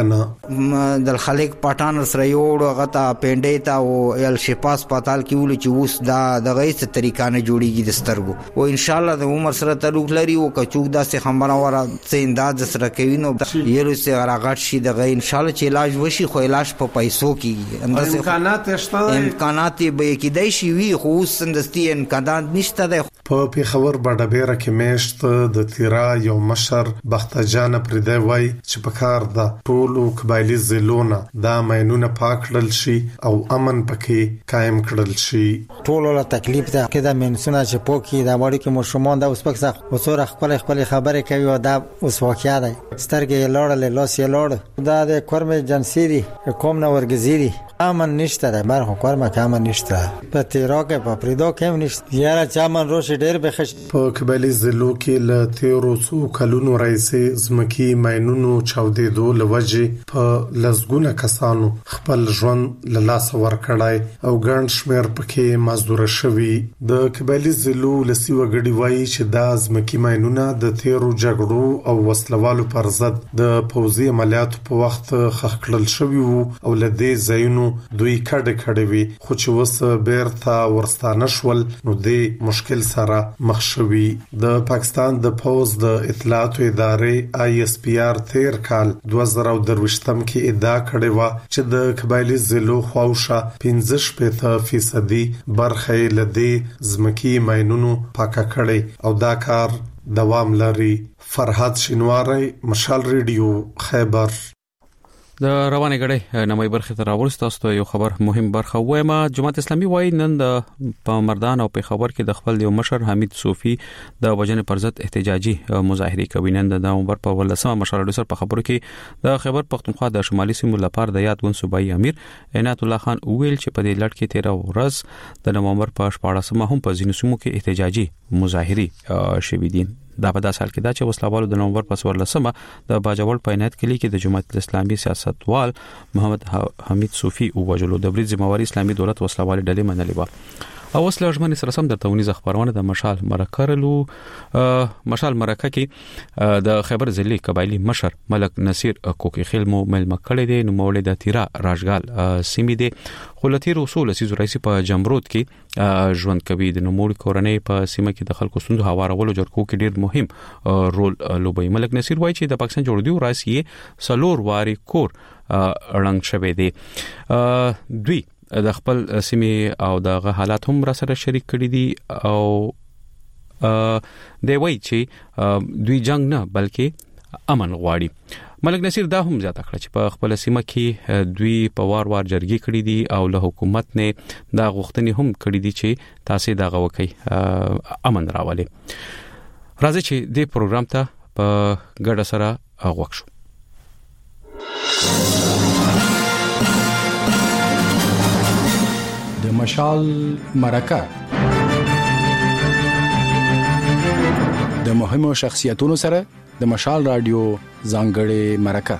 S6: کنه.
S22: د خلک پټان سره یو غتا پینډې تا او ال شفا هسپتال کې ول چې اوس دا د غیث طریقه نه جوړیږي د سترګو او ان شاء الله د عمر سره تعلق لري او کچوک دا سه خبره ورا څه انداز سره کوي نو یره سه راغټ شي دغه ان شاء الله چې علاج وشي خو علاج په پیسو کې اندازه
S5: امکانات شته
S22: امکانات به کېدای شي وي خو سندستي امکانات نشته ده.
S6: په پیښور بډابېره کې میشت د تیرا یو مشر بختجان پردی وای چې په کار د ټولو قبایلی زلونه دا ماينونه پاکړل شي او امن پکې قائم کړل شي.
S23: ټولو له تکلیف ده کده منسونه چې پوکي د وړي کې مشمون دا اوس پکې وسوره خپل خبره کوي او دا اوس واقعیا ده سترګې لوړل لاس یې لوړ دا د کورم جنسي دي کوم نه ورګزيري امن نشته ده بر خو کورم امن نشته په تیرا کې په پریدو کې نشته یاره چا من روش ډېر بخښ.
S6: په قبایلی زلو کې له 1300 کلونو راځي زمکی ماينونو چاودېدو لوجې په لزګونه کسانو خپل ژوند له لاس ور کړای او ګڼ شمیر پکې مزدور شوی. د قبایلی زلو لسی وګړي وایي چې دا زمکی ماينونه د تیرو جګړو او وسلوالو پر ضد د پوځي عملیاتو په وخت خخ کړل شوی وو او لدې ځایونو
S5: دوی کډه وی خو چې وس بیرته ورستانه شول نو د مشکل سره مخ شوي. د پاکستان د فوز د اطلاعات ادارې ISPR تیر کال 2023 کې ادعا کړې و چې د قبایلی ضلعو خواوشه 15% برخه لدې زمکی ماینونو پاکه کړي او دا کار دوام لري. فرحات شینواری، مشال ریډیو، خیبر.
S1: د روانه غړې نمای برخه تر اورستاسو یو خبر مهم برخه وایم. جماعت اسلامي وایي نن په مردان او په خبر کې د خپل یو مشر حمید صوفي د وجنې پر ضد احتجاجي مظاهره کوي. نن د نومبر په 18 مشر ډیسر په خبرو کې د خیبر پختونخوا د شمالي سیمو لپاره د یاد ون صوبایي امیر عنایت الله خان ویل چې په دې لړ کې 13 ورځ د نومبر په 14 هم په ځینو سیمو کې احتجاجي مظاهره شوې دي. دا په داسې حال کې دا چې وسلوالو د نومبر په 14 د باجوړ په عنایت کلی کې د جماعت اسلامي سیاستوال محمد حمید صوفي او وجلو د برید ذمہواری اسلامي دولت وسلوال ډلې منلې و. او وسله ژمنې سره سم درته ونیز خبرونه د مشال مرکه کې د خیبر ضلع قبایلی مشر ملک نصیر کوکی خیل مو ملما کړی دی. نو مولد تیرا راجګال سیمې دی خلتی رسول سیزو رئیس په جمرود کې ژوند کوي. د نوموړي کورنۍ په سیمه کې د خلکو ستونزو هوارولو جرګو کې ډیر مهم رول لوبوي. ملک نصیر وایي چې د پاکستان جوړیدو رئیس یې سلور واري کور اړنګ شوی دی. دوی د خپل سیمې او د حالات هم را سره شریک کړي دي او دی وایي چې دوی جنگ نه بلکې امن غواړي. ملک نصیر دا هم زیاته کړه چې په خپل سیمه کې دوی په وار جرګې کړي دي او له حکومت نه دا غوښتنې هم کړي دي چې تاسو دا غوکي امن راولي. راځي چې دې پروګرام ته په ګډه سره غوښ شو.
S2: د مشال مرکه د مهمو شخصیتونو سره د مشال رادیو ځانګړې مرکه.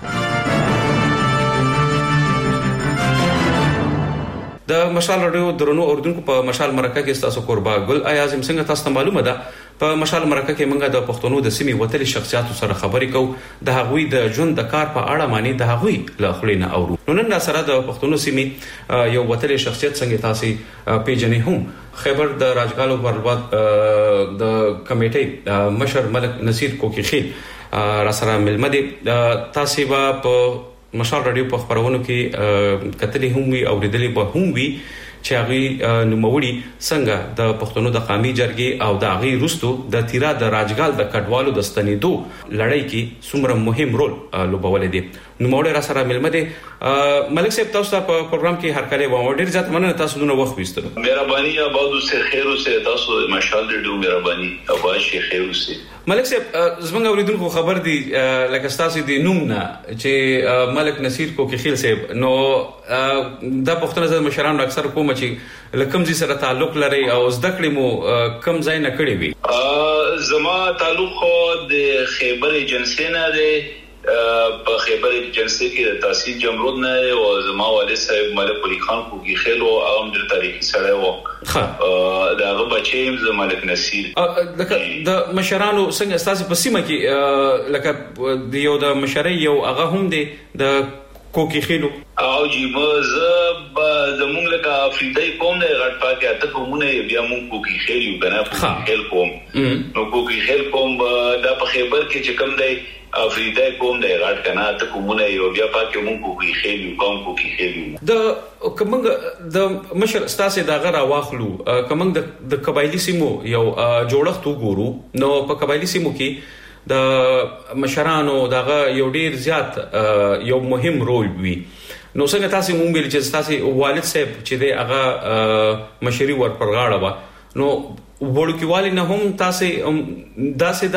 S1: د مشال رادیو درنو اوردونکو په مشال مرکه کې تاسو قربا ګل اعظم څنګه تاسو معلومه ده په مشال مرکه کې موږ د پښتنو د سیمې وتلي شخصیتو سره خبرې کوو د هغوی د ژوند د کار په اړه معنی د هغوی له خلینو اورو. نو نن سره د پښتنو سیمې یو وتلي شخصیت څنګه تاسو پیژنې هم خیبر د راجګالو پربات د کمیټې مشر ملک نصیر کوکی خیل را سره ملمدي. تاسو په مشال رادیو په خبرونو کې کتلې هم وي او ریډلې به هم وي چې هغه نوموړي څنګه د پښتنو د قومي جرګې او د هغه روستو د تیرا د راجګال د کډوالو د ستنېدو لړۍ کې څومره مهم رول لوبول دي. نوموړي را سره ملمدي. ملک صاحب تاسو په پروګرام کې هر کله و ډیر ځات مننه تاسو دونه وخت وستلو.
S3: مهرباني آبادو سے خیرو سے تاسو مشال ریډیو مهرباني آباد شي خیرو سے.
S1: ملک صاحب زمونږ اوریدونکو خبر دي لکه تاسو د نوم نه چې ملک نصیر کوکی خیل صاحب نو دا پښتون زده مشران اکثر کوم چې لکم زی سره تعلق لري او زده کړې مو کم ځای نه کړی وي.
S3: زما تعلق د خیبر ایجنسی نه دی په خیبر ایجنسی کې د تحصیل جمرود نه او زما والد صاحب ملک علی خان کوکی خیل او عام د تاریخي سره و دا هغه بچیم ز ملک نصیر
S1: د مشرانو څنګه تاسو په سیمه کې لکه د یو د مشرۍ یو هغه هم دی د کوکی خیلو
S3: او جیمز زمونږ لکه افریدای قوم نه غټ پاکه اته قومونه بیا مونږ کوکی خیل یو کنه کوکی خیل قوم نو کوکی خیل قوم د په خیبر کې چې کوم دی افریدای قوم نه غټ کنه اته قومونه یو بیا پاکه مونږ کوکی خیل یو قوم کوکی خیل
S1: د کومنګ د مشر ستاسو د غره واخلو کومنګ د قبایلی سیمو یو جوړښت وګورو نو په قبایلی سیمو کې د مشرانو دغه یو ډیر زیات یو مهم رول وي. نو څنګه تاسو مونږ ویل چې تاسو والد صاحب چې دی هغه مشري ور پرغاړه و نو وړوکیوالي نه هم تاسو داسې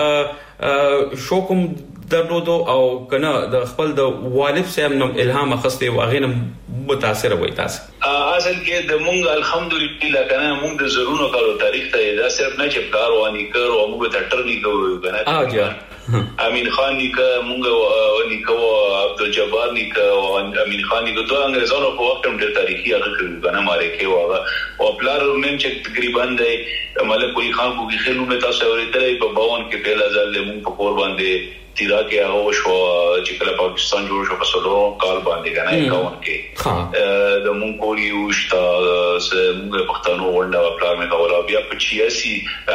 S1: د شوکم درلودو او کنه د خپل د والد صاحب نوم الهام اخسته او هغه نوم متاثر وای تاسو
S3: اصل کې د مونږ الحمدلله کنه مونږ د زرونو کالو تاریخ ته دا صرف نه چې پلار وانی کړ او موږ ته ټرنی کوو کنه امین خان نیکه مونږ نیکه او عبدالجبار نیکه او امین خان نیکه دوه انګريزانو په وخت کې د تاریخي هغه کړو کنه ماره کې او پلار نن چې تقریبا د ملک ولی خان کو کې خلونو تاسو ورته په 52 کې پهلا ځل مونږ په کور باندې تیرا کې هغه شو چې کله پاکستان جوړ شو په سلو کال باندې کنه 51 کې د مونږ کولی وشتا موږ پښتنو ونده پلان مې کولا بیا په 86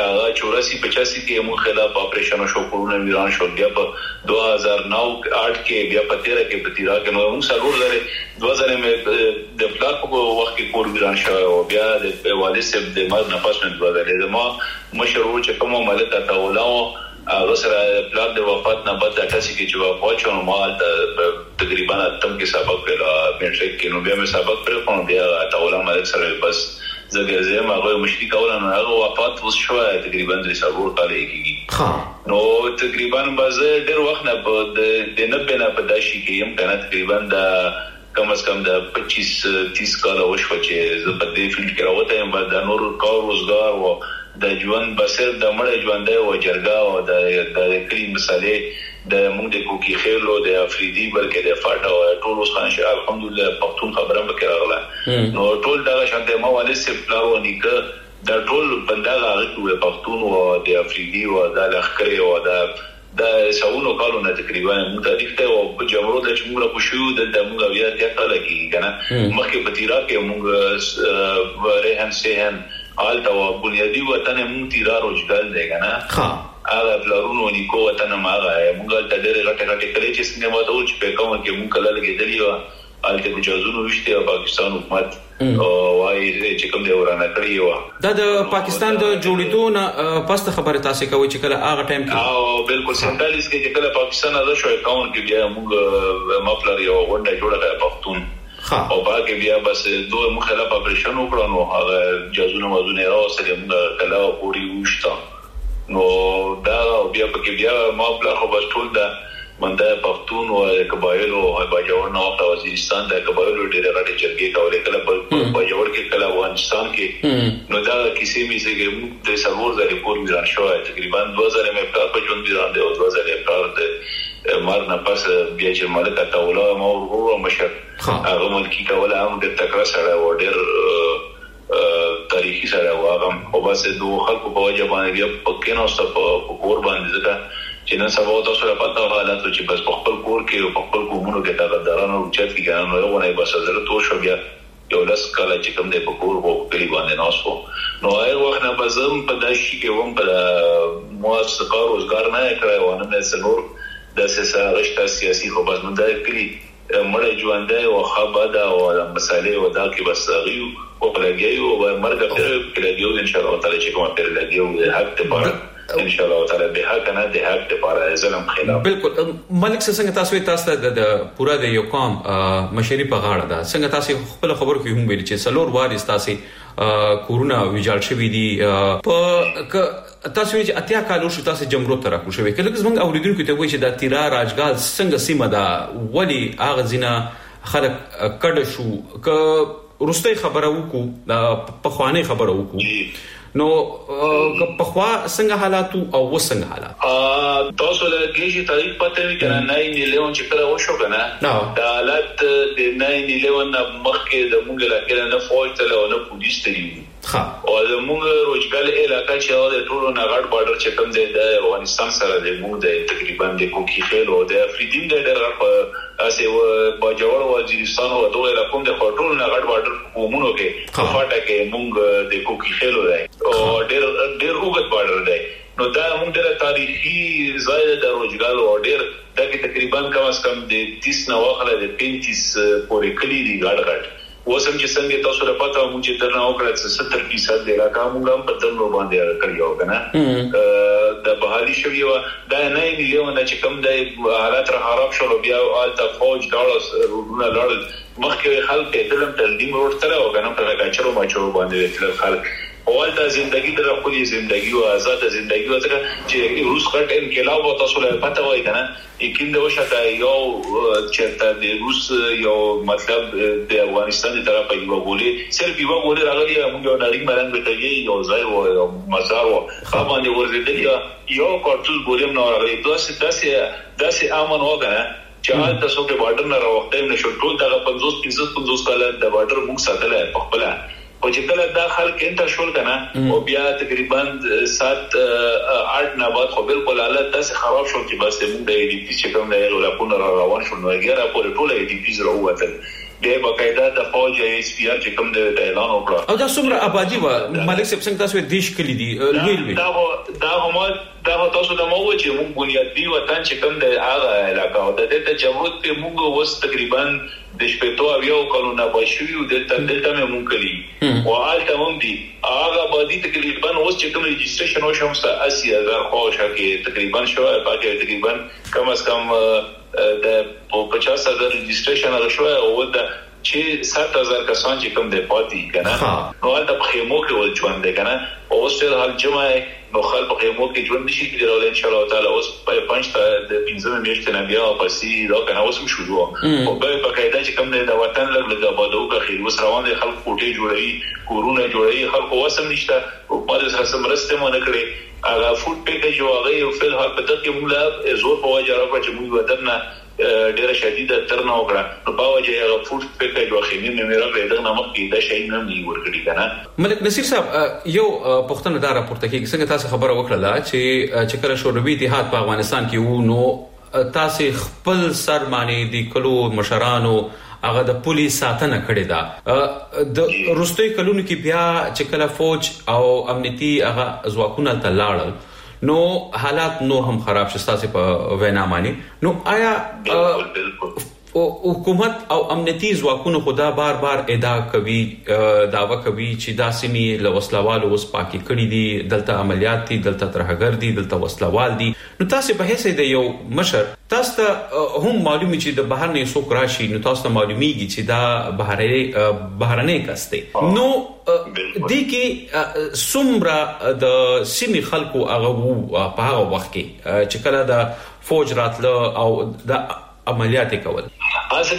S3: 84 کې موږ خلاف اپریشن شو کورونه ویران شو بیا په 2009 8 کې بیا په 13 کې په تیرا کې نو موږ سلور لري 2000 مې د پلان په وخت کې کور ویران شو او بیا د والد صاحب د مر نفس مې بدلې د ما مشرو چې کومه ملک ته ولاو هغه سره پلان د وفات نه بعد 88 کې چې وفات شو نو ما تقریبا تم کې سبق پیلا میټریک کې نو بیا مې سبق پر کوم بیا تاولا ملک سره بس زګر ما هغه مشکل کوله نو هغه وفات وس شو تقریبا د سبور کال کېږي نو تقریبا باز ډېر وخت نه د 90 نه په داشي کې يم کنه تقریبا د کم از کم د 25-30 کال وشو چې زه په دې فیلډ کې راوته یم بعد د نور کار روزګار او د ژوند بسر د مړ ژوند او جرګه او د کلی مثالې د موږ د کوکی خیلو د افریدي بلکې د فاټا او ټول اوس خان شه الحمدلله پښتون خبره وکړه راغله نو ټول دا شانته ما والد سپ پلارو نیکه د ټول بنداغه غوښتو پښتون او د افریدي او د لخرې او د ساونو کالو نه تقریبا مختلف ته او په جمهور د چموږه پښیو د موږ بیا ته کال کې کنه مخکې په تیرا کې موږ رهن سهن آلتا و بنیادی وطن مونږ تیرا روزګار دی کنه هغه بلارونو نیکو وطن ماغه مونږ ته ډېر غټه کلی چې څنګه ماته و چې په کومه کې مونږ کله لګېدلی و آلته مجازونو وشته او پاکستان حکومت وايي چې کوم دی ورانه کړی و
S1: دا د پاکستان د جوړېدو نه پسته خبره تاسو کوي چې کله هغه ټایم کې
S3: او بالکل 47 کې چې کله پاکستان آزاد شو اکاونټ کې بیا مونږ مفلر یو غونډه جوړه کړه پښتون او باقي بیا بس دوه مخالف اپریشن وکړو نو هغه جازونه وازونه راوسته موږ کله پوری وشتا نو دا بیا پکې بیا ما بل خو بس ټول دا منده پښتون او قبایل او باجوړ نو په وزیرستان د قبایل ډېر راټي چرګي کولې کله په باجوړ کې کله افغانستان کې نو دا کیسې می سره د سرور ځای کور ویران شو تقریبا 2000 مې په جون ویران دی او 2000 کار د مار نه پس بیا چې ملک ته ولا ما ورو مشر هغه ملکی کوله هم د تکرار سره و ډېر تاریخي سره و هغه او بس دوه خلکو په وجه باندې بیا پکې نو څه په کور باندې ځکه چې نن سبا تاسو را پاتہ حالات چې بس په خپل کور کې او په خپل کومونو کې دا درانه او چت کې ګانو یو نه بس زره تو شو بیا یو لاس کله چې کوم دې په کور وو کلی باندې ناسو نو هغه وخت نه بزم په داشي کې وم په موثقه روزګار نه کړای و نه سنور د سیاسي سیاسي خو بس نو دا کلی مړ ژوند او خبره او مسالې او دا کې بس غيو او لګيو او مرګ پر لګيو ان شاء الله تعالی چې کوم پر لګيو حق ته ان شاء الله تعالی به حق نه د حق لپاره ظلم خلاف
S1: بالکل ملک څنګه تاسو د پورا د یو قوم مشري په غاړه ده څنګه تاسو خپل خبر کې هم ویل چې سلور وارث تاسو کورونا ویجاړ شوی دي په تاسو چې اتیا کالو شو تاسو جمرو تر کو شوی کله څنګه اوریدونکو ته وایي چې د تیرا راجګال څنګه سیمه ده ولی اغه زینا خلک کډ شو ک روستي خبره وکړو په خوانه خبره وکړو نو په خوا څنګه حالات او وسنګ حالات
S3: تاسو له کېږي تاریخ پته وی کنه 9/11 چې کله وشو کنه د حالت د 9/11 مخکې د مونږ علاقې نه فوج ته له نه پولیس ته او د مونږ روزګال علاقې چې د ټولو نغړ بارډر چې کوم دی د افغانستان سره د مونږ د تقریبا د کوکی خیل او د افریدین د ډېر په اسه باجوړ وزیرستان او دوه علاقو د ټولو نغړ بارډر کومونو کې فاټه کې مونږ د کوکی خیل دی او ډېر وګت بارډر دی نو دا مونږ د تاریخي ځای د روزګار او ډېر د تقریبا کم از کم د 30 نه واخله د 35 پورې کلی دی ګډ وسم چې څنګه تاسو را پاتو مونږ چې درنه وکړه 70% د علاقې مونږ هم په دنو باندې کړیو کنه د بحالي شوی و دا نه نیونه چې کوم د حالات را خراب شول بیا آلته فوج داړو رونه لړل مخکې خلک دلم تلدیم ورته او کنه په کاچرو ماچو باندې تل خلک اول د ژوندۍ د خپل ژوندۍ او آزاد ژوندۍ او چې روس غټ انقلاب او تاسو له پته وای کنه یقین د وشته یو چرته د روس یو مطلب د افغانستان د طرفه یو غولي صرف یو غولي راغلی موږ یو نړۍ مرنګ بتایي یو ځای او مزار و باندې ورزيدل یو کارتوس ګولم نو راغلی داسې امن وګڼه چې حال تاسو په بارډر نه راوخته نشو ټول دغه 50 کال د بارډر موږ ساتل په خپل او چې کله دا خلک انټر شول کنه او بیا تقریبا 7-8 نه بعد خو بالکل حالت داسې خراب شو چې بس موږ د ای ډی پی چې کوم دی ولا په روان شو نو هغه په ټوله ای ډی پی زره وته د باقاعده د فوج ایس پی ار چې کوم د اعلان وکړه
S1: او دا څومره آبادی و ملک صاحب څنګه تاسو دیش کلی دی لوی دا تاسو د مو چې موږ بنیادی وطن چې کوم د هغه علاقه او د دې جمهوریت په موږ وس تقریبا د شپېتو اویو کلونه بشوي او دلته مې مونږ کلی او حالت هم دي هغه باندې تقریبا اوس چې کوم ريجستریشن وشو 80000 خوښه کې تقریبا شو پاکه تقریبا کم از کم د 50000 ريجستریشن شو او د چې 7000 کسان چې کوم د پاتې کنه نو دا په خیمو کې ول ژوند دی کنه او ستل حال جمعه نو خلک په خیمو کې ژوند نشي کېدای ان شاء الله تعالی اوس په 5 د 15 میاشتې نه بیا پسې دا کنه اوس شروع او په قاعده چې کوم د وطن لږ آبادو کا خیر وس روان دي خلک کوټې جوړي کورونه جوړي خلک وسم نشته او په دې سره مرسته مونږ کړې هغه فود پیکیج او هغه یو فل هر په دغه موږ زور په وجه راځي چې موږ وطن ډیره شدیده ترنه وکړه نو په وجه هغه فود پیکیج واخینې مې راغلی دا نمک کې دا شی نه می ورکړي کنه ملک نصیر صاحب یو پښتنه دا راپورته کې څنګه تاسو خبره وکړه چې کله شوروي اتحاد په افغانستان کې وو نو تاسو خپل سر باندې د کلو مشرانو هغه د پولیس ساتنه کړې ده د روستوي کلونو کې بیا چې کله فوج او امنیتي هغه ځواکونه ته لاړل نو حالات نو هم خراب شستاسي په وینا مانی نو آیا حکومت او امنیتي ځواکونو خدا بار ادعا کوي داوا کوي چې داسمي لوسلوالو وس پاکي کړی دي دلته عملیات دي دلته ترهګر دي دلته وسلوال دي نو تاسو په هیڅ د یو مشر تاسو ته هم معلومي چې د بهر نه څوک راشي نو تاسو ته معلومیږي چې دا بهرنۍ کسته نو دې کې څومره د سیمې خلکو هغه په هغه وخت کې چې کله د فوج راتله او د عملیات کول
S3: اصل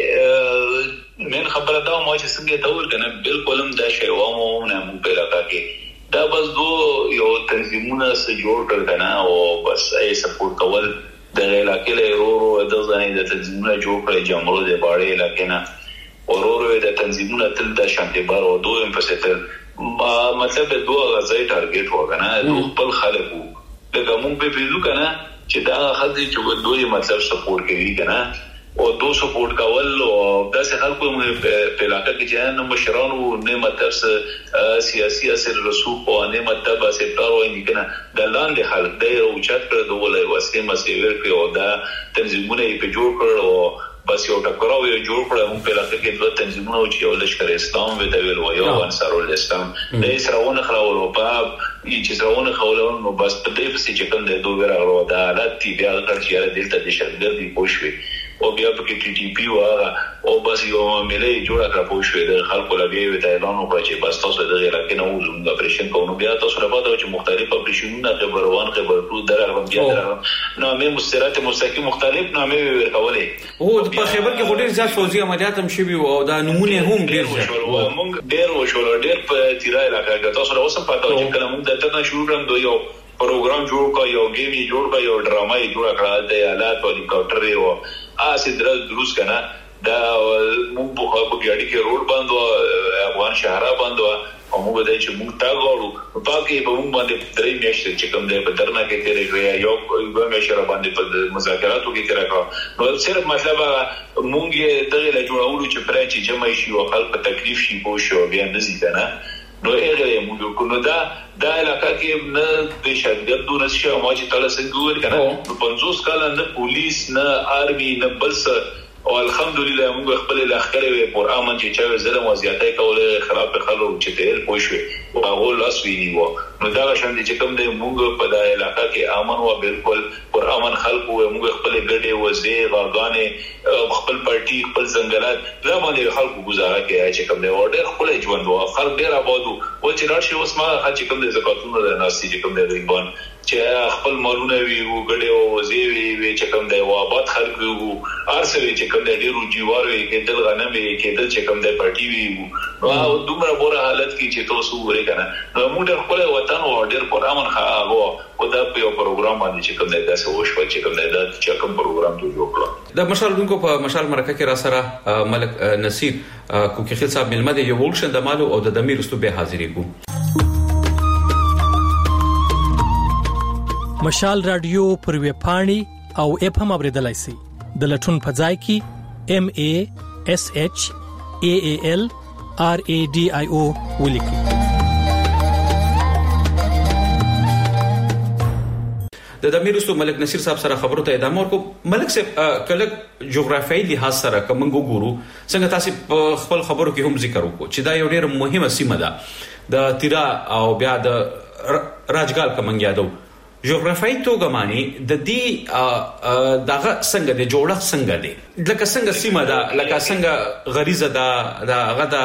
S3: کې من خبره دا ما چې څنګه ته ورکنه بالکل هم دا شی وامو نه مونږ په لکه کې دا بس یو تنظیمونه سره جوړ کړل او بس یې سپورټ کول د علاقې له ورو د ځانې د تنظیمونه جوړ کړل جمهور د باړې علاقې نه ورو د تنظیمونه تل د شانتي بار او دوه امپسټر مطلب دوه غځای ټارګټ وګنه خپل خلکو دغه مونږ په پیلو کنه چې دا خدای چې دوی مطلب سپورټ کوي کنه او دو سپورټ کول او داسې خلکو په علاقې کې چې نو مشرانو نه مطلب سیاسي اثر رسوخ او نه مطلب سپټار وایي کنه د لاندې خلک د او چت پر دوله واسطه مسیور کې او دا تنظیمونه په جوړ کړ او بس یو ټکراو یو جوړ کړ هم په علاقې کې دوه تنظیمونه چې یو لشکر اسلام وی د ویل یو انصار الاسلام د اسراونه خلاولو په چې ځاونه خولون نو بس په دې پسې چې کوم د دوه راغلو دا حالت بیا ترچیاله دلته د شرګردي پوښوي او بیا په کې ټي ټي پی او بس یو ملي جوړه کړ پوښوي د خلکو لبي وی د اعلان وکړ چې بس تاسو د علاقې نه وزم د اپریشن کوو بیا تاسو راپاتو چې مختلف اپریشنونه خبروان خبرتو درغم بیا درغم نو مې مسترات مستقیم مختلف نامې ورکولې
S1: او په خبر کې هډیر ځات فوزي عملیات هم شوي او دا نمونه هم ډیر
S3: مونږ ډیر وشول ډیر په تیرا علاقې کې تاسو راوسم پاتو چې کله مونږ د تنه شروع کړم دوی یو پروګرام جوړ کړ یو گیم جوړ کړ یو ډرامه جوړ کړ د حالات او هلیکاپټر او اسې دروس کنه دا مونږ په ګاډي کې روډ بند او افغان شهرا بند او موږ د چې موږ تا غواړو پاکي په موږ باندې درې میاشتې چې کوم د پدرنا کې تیرې کړې یو میاشته باندې په مذاکراتو کې تیرې کړو نو صرف مطلب موږ دغه له جوړولو چې پرې چې جمع شي او خلک په تکلیف شي پوه شو بیا نزي کنه نو هغه موږ کو نو دا علاقہ کې نه د شګردو نشه ما چې تاسو څنګه ویل کنه 50 کال نه پولیس نه آرمي نه بلس او الحمدلله موږ خپل لخرې په پر امن چې چا ظلم او زیاتې کوله خراب خلکو چې تل پوښوي او هغه لاس ویني وو نو دا شان دي چې کوم دی موږ په دغه علاقې کې امن او بالکل پر امن خلکو موږ خپل ګډې وزې غاګانې خپل پارټي خپل ځنګلات دا باندې خلکو گزاره کوي چې کوم دی اورډر خپل ژوند او خلک ډیر آبادو او چې راشي اوس ما چې کوم دی زکاتونه د ناسي چې کوم دی ریبان چې خپل مالونه وی او ګډه او وزې وی چې کوم دی او آباد خلک وو ارسوي چې کوم دی ډیرو جوار وی کې دل غنم وی کې دل چې کوم دی پارټي وی او دومره بوره حالت کې چې تاسو وګورئ کنه نو موږ خپل وطن او ډیر پر امن خاغو او دا په یو پروګرام باندې چې کوم دی تاسو وښو چې کوم دی دا چې کوم پروګرام جوړ کړو
S1: د مشال دونکو په مشال مرکه کې را سره ملک نصیر کوکي خیل صاحب ملمده یو ولشن د مالو او د دمیر استو به حاضرې کو
S4: مشال رادیو پر وی پاڼي او اپ هم اوریدلای شي د لټون په ځای کې MASHALRADIO ولیکي
S1: د دمیرستو ملک نصیر صاحب سره خبرو ته ادامه ورکو ملک صاحب کله جغرافیایي لحاظ سره کوم ګورو څنګه تاسو خپل خبرو کې هم ذکر وکړو چې دا یو ډېر مهمه سیمه ده د تیرا او بیا د راجګال کوم یادو جغرافیایي توګه معنی د دې دغه څنګه د جوړښت څنګه دی لکه څنګه سیمه ده لکه څنګه غریزه ده غدا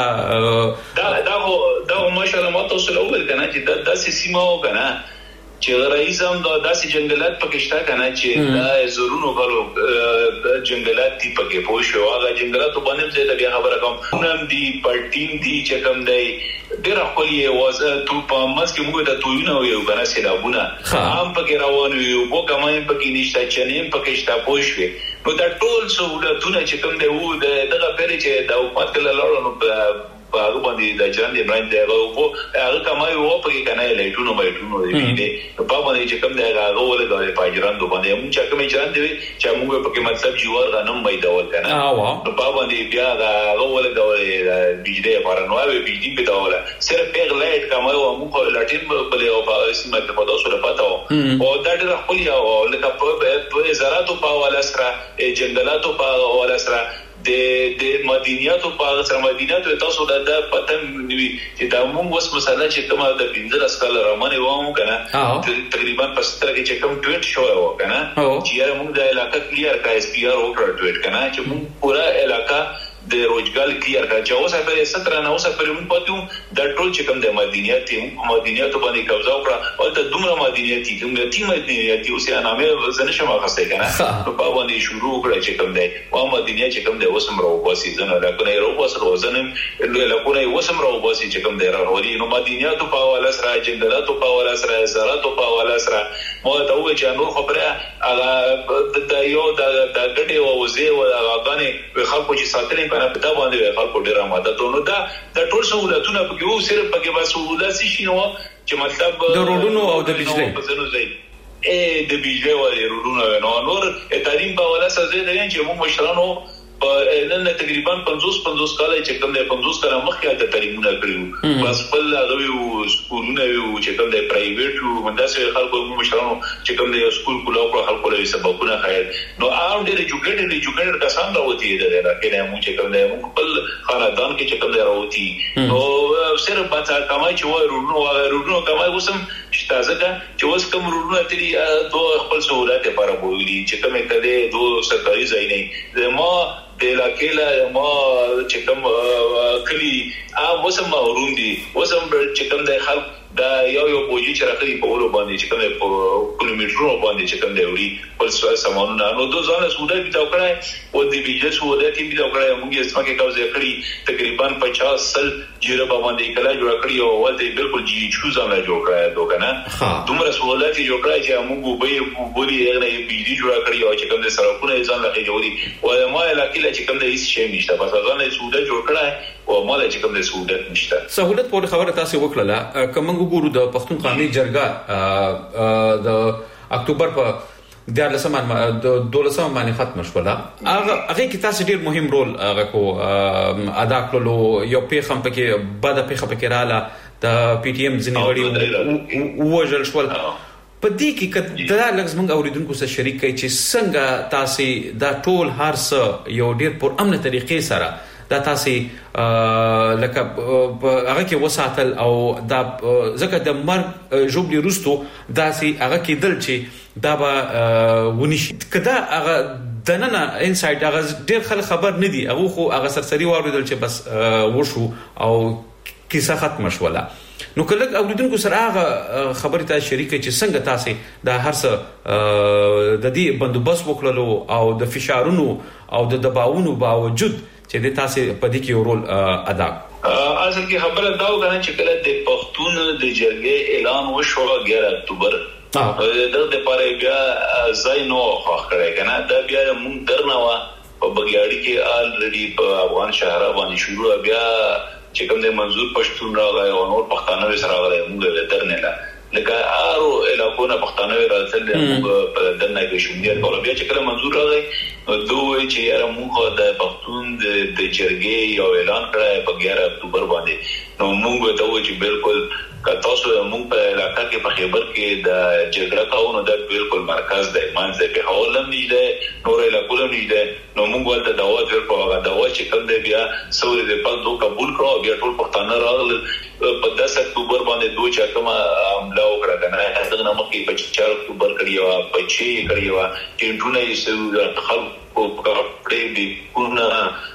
S3: دا ماشاءالله ما تاسو له وګل کنه چې د داسې سیمه وکنه چې غریزم د داسې جنگلات پکشتا کنه چې د زورونو غلو جنگلات تی پکې پوښو هغه جنگلات باندې زه د خبره کوم نن دی پټین دی چې کوم دی ډیر خپل یې وازه تو په ماسک موږ د توینه یو غنا سیلابونه هم پکې روان یو وګمای پکې نشته چې نیم پکشتا پوښوي نو دا ټول سہولتونه چې کوم دی وو دغه پرې چې د حکومت کله لړونو په هغه باندې د جان دی برند دی هغه کمای وو په کې کنه لایټونو بایټونو دی په باندې چې کوم دی هغه ولګوي په جران دوه باندې موږ چې کوم جران دی چې موږ په کې مطلب جوار غنم بيدول کنه په باندې بیا هغه ولګوي بجلی بارنو او بجلی په ډول صرف پیغ لایټ کمای وو موږ لاټین په له په اسمه په تاسو له پاتو او دا ډېر خپل یو لکه په زراعت په حواله سره جنگلاتو په حواله سره د مدینیاتو په سره مدینیاتو تاسو د پتن نیوي چې دا موږ وس مسله چې کومه د 15 کال رامنه وو کنه تقریبا په ستر کې چې کوم ټویټ شو وو کنه چې موږ د علاقې کلیر کا اس پی آر وکړ ټویټ کنه چې موږ پورا علاقې د روزګار کلیر کا چې اوسه په 17 نه اوسه په موږ پاتو د ټول چې کوم د مدینیاتو باندې قبضه وکړه او د دومره مدینیاتي کوم د تیم مدینیاتي اوسه نامه زنه شمه خسته کنه په باندې شروع کړه چې کوم دی او مدینیات چې کوم دی وسم راو باسي زنه راکنه راو باسي روزنه لکونه وسم راو باسي چې کوم دی راولي نو مدینیاتو په حواله سره جنگلاتو په حواله سره زراعتو په حواله سره مو ته وې چې نور خبره هغه د یو د ګډي او وزي او غاګانې خلکو چې ساتلې کنه په دا باندې خلکو ډیر مدد نو دا د ټول سہولتونه په یو صرف پکې بس سہولت شي نو چې مطلب
S1: د روډونو او د بجلی
S3: د بجلی او د روډونو نور تعلیم په ولا سره دی چې موږ مشرانو نن تقریبا 50 کال چې کوم دی 50 کال مخکې د تعلیمونه کړو بس بل هغه یو سکولونه یو چې کوم دی پرایویټ او منداسه خلکو مشرانو چې کوم دی سکول کولاو په خلکو له سبقونه خیر نو عام ډېر ایجوکیټډ کسان راوتی دي دا کې مو چې کوم دی موږ بل خاندان کې چې کوم دی راوتی نو صرف بچا کمای چې ورونو کمای وسم شتازه چې وس کوم ورونو تری دوه خپل سہولت لپاره بولی چې کوم کده دوه سرکاري ځای نه ما د علاقې ما چې کوم کلی وسم مورون دي وسم چې کوم د خلک دا یو بوجي چې راخلي په ولو باندې چې کوم په کیلومترونو باندې چې کوم دی وړي په سمانونه نو دوه ځله سودا بي تا کړای او د بيجل سودا ټیم بي تا کړای موږ یې سمکه کاوځه کړی تقریبا 50 سل جيره باندې کله جوړ کړی او ولته بالکل جي چو ځامه جوړ کړای دوکنه دومره سودا چې جوړ کړای چې موږ به بولي هغه بيجي جوړ کړی او چې کوم د سرکونه ځان لکه جوړي او ما علاقې چې کوم د هیڅ شي نشته بس ځان سودا جوړ کړای او مال چې کوم د سہولت نشته
S1: سہولت په خبره تاسو وکړه کوم ګورو د پښتون قانوني جرګه د اکتوبر په 12 باندې ختم شوه هغه کې تاسو ډیر مهم رول هغه کو ادا کړلو یو پیغام پکې بده پیغام پکې رااله د پی ټی ایم ځنی غړي وژل شول پدې کې کدا لږ زمنګ اوریدونکو سره شریک کړي چې څنګه تاسو دا ټول هرڅ یو ډیر پر امن طریقې سره دا تاسو لکه هغه کې وساتل او دا ځکه د مرګ جوړلی روستو دا سي هغه کې دل چې دا به ونشي کدا هغه دننه انساید هغه ډیر خبر نه دي هغه خو هغه سرسري واردل چې بس وشو او کیسه ختم شوله نو کله اوریدونکو سره هغه خبرې ته شریک چې څنګه تاسو د هرڅ د دې بندوبست وکړلو او د فشارونو او د دباوونو باوجود چې د تاسو په دې کې یو رول ادا
S3: اصل کې خبره دا وکړه چې کله د پښتون د جرګې اعلان وشو 11 اکتوبر د لپاره بیا زاینو خوښ کړی کنه دا بیا مونږ درنوا په بګیاړي کې الریډي په افغان شهر باندې شروع بیا چې کوم د منظور پښتون راغی او نور پښتانه سره راغی موږ درنه لکه ارو علاقونه پښتانه راځل موږ په دنه کې شومیر کول بیا چې کله منظور راغی دوی چې موږ د پښتون د جرګې یو اعلان کړی په 11 اکتوبر باندې نو موږ ته وایي چې بالکل تاسو موږ په علاقه کې په خیبر کې د جګړه کاونو د بالکل مرکز د منځ په حوالم نشته نور علاقونه نشته نو موږ ولته دعوت ورکړو هغه دعوت چې کوم دی بیا سوري د پد دوه قبول کړو بیا ټول پښتانه راغل په 10 اکتوبر باندې دوه چا کومه عمله وکړه کنه هغه نامه کې په 4 اکتوبر کړیو په 6 کړیو چې ټول یې سره خلکو په پړې دی کونه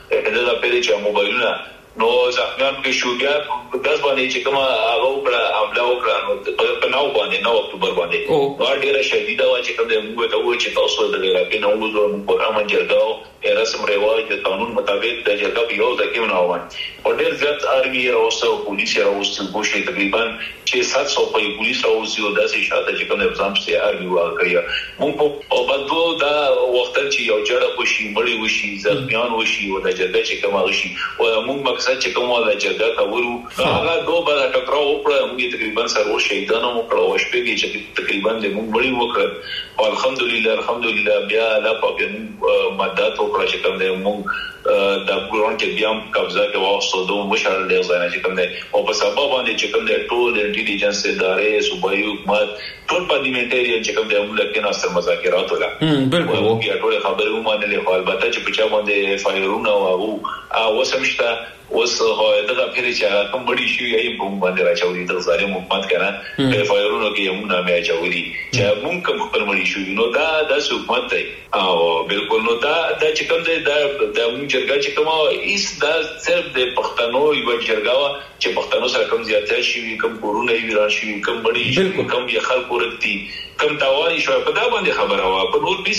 S3: دا پیری چې موبایلونه نو ځکه چې شو بیا د 10 باندې چې کومه هغه وکړه عمله وکړه نو په 9 باندې 9 اکتوبر باندې دا ډیره شدیده و چې کوم د موږ ته و چې تاسو د علاقې نه وځو په امن جرګاو رسم رواج د قانون مطابق د جرګې یو ځکه نه وای او ډیر زیات آرمي او پولیس راوستل کوشي تقریبا چې 700 په پولیس راوستي او داسې شاته چې کوم نظام چې آرمي واکړي موږ او بده دا وخت چې یو جړه وشي مړی وشي ځخمیان وشي او د جرګې چې کوم وشي او موږ مقصد چې کومه د جرګه کولو هغه دوه به ټکراو وکړه موږ تقریبا سره شهیدانو وکړو او شپږ چې تقریبا د موږ مړی وکړ او الحمدلله بیا لا په مدد وکړه چې کوم د موږ د ګورون کې بیا قبضه کې واوسو دوه مشر له ځای چې کوم د او په سبب باندې چې کوم د ټول انټيليجنس ادارې صوبایي حکومت ټول پارلیمنټري چې کوم د ملک کې ناستر مذاکرات ولا بالکل او بیا ټول خبرې ومنلې خو البته چې په چا باندې فایرونه او وسمشته اوس دغه پیری چې کوم بډی شي یې بوم باندې راچوري د ظالم حکومت کنه په فایرونو کې یمو نامه اچوري چې موږ کوم خپل مړی شو نو دا د حکومت دی او بالکل نو دا چې کوم دی د موږ جرګه چې کوم ایس دا صرف د پښتنو یو جرګه چې پښتنو سره کوم زیاتې شي کوم کورونه یې وران شي کوم بډی کوم یې خلک ورتي کوم تاوان شو په دا باندې خبره وا په نور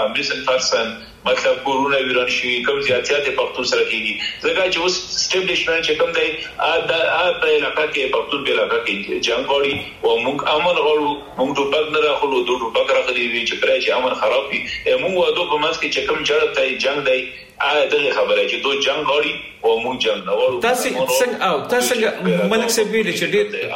S3: 20% مطلب کورونه ویران شي کوم زیاتې پښتون سره کیږي ځکه چې اوس اسټابلیشمنت چې کوم دی د علاقه کې پښتون په علاقه کې جنگ غوړي او موږ امن غوړو موږ ټوپک نه راخلو دوه ټوپک راغلي وي چې پرې چې امن خراب وي موږ دوه په منځ کې چې کوم جړه ته جنگ دی دغه خبره چې دوه جنگ غوړي او موږ جنگ نه غوړو
S1: تاسو ملک سه ویل چې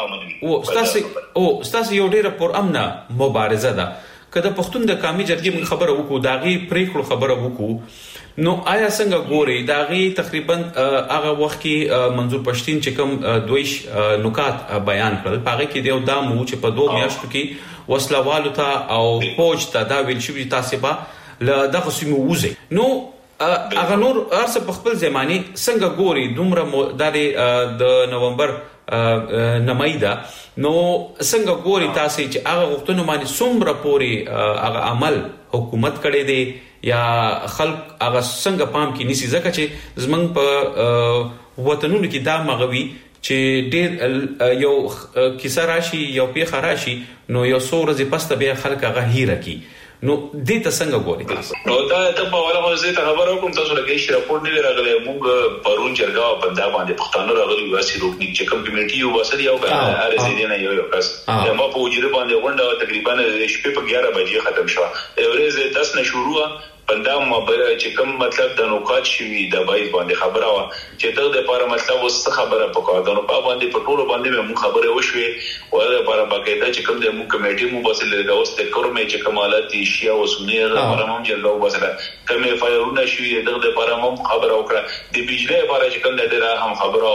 S1: ډېر او تاسو یو ډېر پر امنه مبارزه ده کله پښتون د قومي جرګې خبره وکړو داغي پریکړو خبره وکړو نو آیا څنګه ګوري داغي تقریبا هغه وخت کې منظور پښتين چې کوم دویش نکات بیان کړل پاره کې دیو دا مو چې په 2 میاشتو کې وسلوالو ته او فوج ته دا ویل شو تاسو به له دغه سیمو وځي نو هغه نور ارسه په خپل ځماني څنګه ګوري دومره د نومبر نمایدا نو څنګه ګوري تاسو چې هغه وختونه باندې څومره پوري هغه عمل حکومت کړي دي یا خلک هغه څنګه پام کې نسی ځکه چې زمنګ په وطنونو کې دا مغوي چې ډېر یو کیسه راشي یو پیښه راشي نو یو څو ورځې پسته بیا خلک هغه هیره کی نو دې ته څنګه ګوري تاسو
S3: نو دا ته په والا مزه ته خبر کوم تاسو لکه شي راپور نه راغلی موږ پرون جرګه په پنجاب باندې پښتانه راغلي واسي روکنی چې کوم کمیټي یو واسي یو کنه ارزیدنه یو کس ما په وجوده باندې ونده تقریبا شپه په 11 بجې ختم شو ورځ 10 نه شروع پندام مبره چې کوم مطلب د نوکات شوی د بای باندې خبره وا چې د لپاره مطلب وس خبره پکاو د نو په باندې په ټولو باندې مو خبره وشوي او د لپاره باقاعده چې کوم د مو کمیټي مو باسل د اوس د کورمه چې کمالات شیا او سنی لپاره مو جلو باسل کومه فایرونه شوی د لپاره مو خبره وکړه د بجلی لپاره چې کوم د هم خبره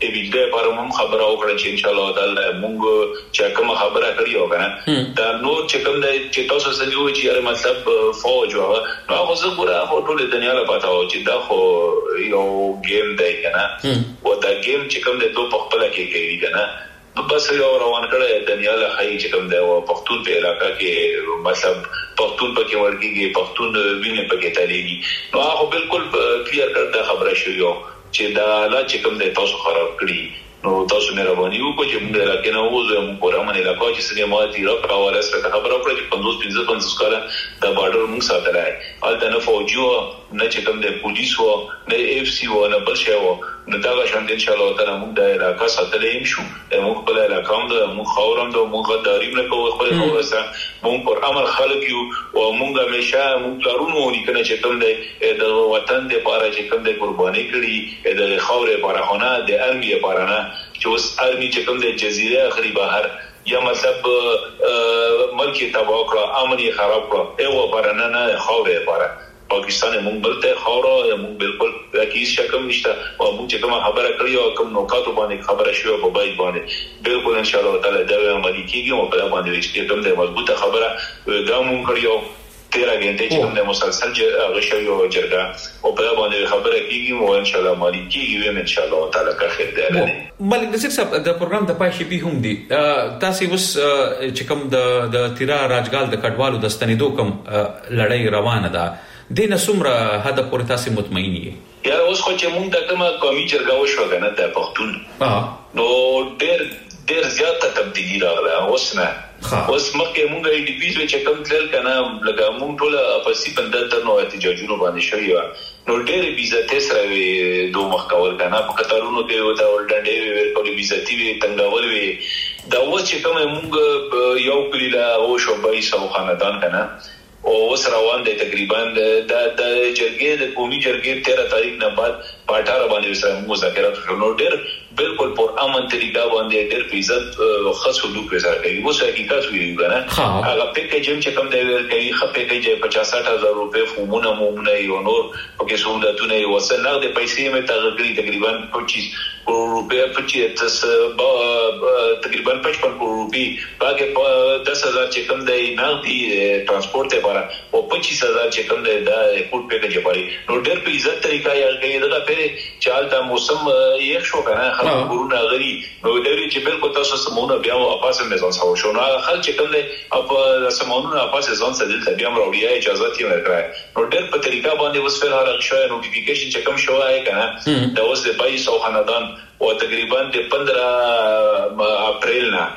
S3: ویډیو لپاره موږ خبره وکړه چې ان شاء الله تعالی موږ چې کوم خبره کړی و کنه دا نور چې کوم دی چې تاسو سره وی چې مطلب فوج او نو هغه زه ګوره ټول دنیا له پاتاو چې دا خو یو گیم دی کنه او دا گیم چې کوم دی دوه په خپل کې کوي کنه بس یو روان کړه دنیا له هي چې کوم دی او پښتون په علاقہ کې مطلب پښتون په کې ورګي پښتون ویني په کې تلېږي نو هغه بالکل کلیر کړه خبره شوی چې دا لا چې کوم دی تاسو خراب کړی نو تاسو مهرباني وکړئ چې موږ راکې نه وځو موږ پرامن علاقې چې سړي ماتي راکړه ولا سره خبره وکړه چې 50 کاله دا بارډر موږ ساتلای الته نه فوجو نه چې کوم د پولیس وو نه اف سی وو نه بل شی وو نو دا شان ان شاء الله تعالی موږ د علاقې ساتلای شو موږ په علاقې د موږ خاورم د موږ داریم نه کوو خپل خاورسه موږ پر امر خلک یو او موږ همیشه موږ پلارونو لیکنه چې کوم د وطن د لپاره چې کوم د قرباني کړي د خاورې لپاره نه د ارمي لپاره نه چې اوس ارمي چې کوم د جزیره اخري بهر یا مطلب ملک تباہ کړه امن یې خراب کړه ایو لپاره نه خاورې لپاره پاکستان موږ بلته خاورو موږ بالکل هیڅ شک نشته او موږ چې کوم خبره کړی او کوم نوکاتو باندې خبره شوی په بایت باندې بالکل ان شاء الله تعالی دا عملي کیږي او په باندې چې کوم د مضبوطه خبره دا موږ کړیو 13 غنټې چې کوم د مسلسل غشوي او جرګه او په باندې خبره کیږي او ان شاء الله مالي کیږي ان شاء الله تعالی کا خیر دی
S1: ملک نصیر صاحب د پروګرام د پای شي به هم دي تاسو اوس چې کوم د تیرا راجګال د کډوالو د ستنېدو کوم لړۍ روانه ده د نسمره هدف پورې تاسو مطمئن یې
S3: یا اوس خو چې موږ د کومه قومي جرګه وشو کنه د پښتون نو ډېر زیاته تبدیلی راغله اوس نه اوس مخکې موږ ای ډی پیز چې کوم تل کنه لکه موږ ټول اپسی بندر نو احتجاجونو باندې شوی و نو ډېر بیزته سره وي دوه مخکول کنه په قطارونو کې وتا ولډنډې وي ورکول بیزتی وي تنگاول وي دا اوس چې کوم موږ یو کلیلا او شو 22 خاندان کنه او اوس روان دی تقریبا د جرګې د قومي جرګې 13 تاریخ نه بعد په 18 باندې سره مذاکرات شروع ډېر بالکل پر امن طریقه باندې ډېر په عزت خاصو دوه سره کوي اوس حقیقت ویل کنه هغه پیکیج چې کوم دی کوي خپې کوي 50,000 روپے فومونه مومنه یو نور او کې سہولتونه یو وسه نه د پیسې مې تقریبا 25 کروڑ روپے تقریبا 55 کروڑ روپے باقي 10,000 چې کوم دی نقدي ترانسپورت لپاره او 25,000 چې کوم دی دا کوټ پیکیج لپاره نو ډېر په عزت طریقه یې کوي دا په چالتا موسم یې شو کنه خلک ورونه غري نو دوی چې بالکل تاسو سمونه بیا او اپاسه مزون ساو شو نو خلک چې کوم دی اپ سمونه اپاسه ځان سره دلته بیا مروړي اجازه یې ورکړه نو ډېر په طریقه باندې وسفر هغه شوی نوټیفیکیشن چې کوم شوی کنه دا اوس د 22 خاندان او تقریبا د 15 اپریل نه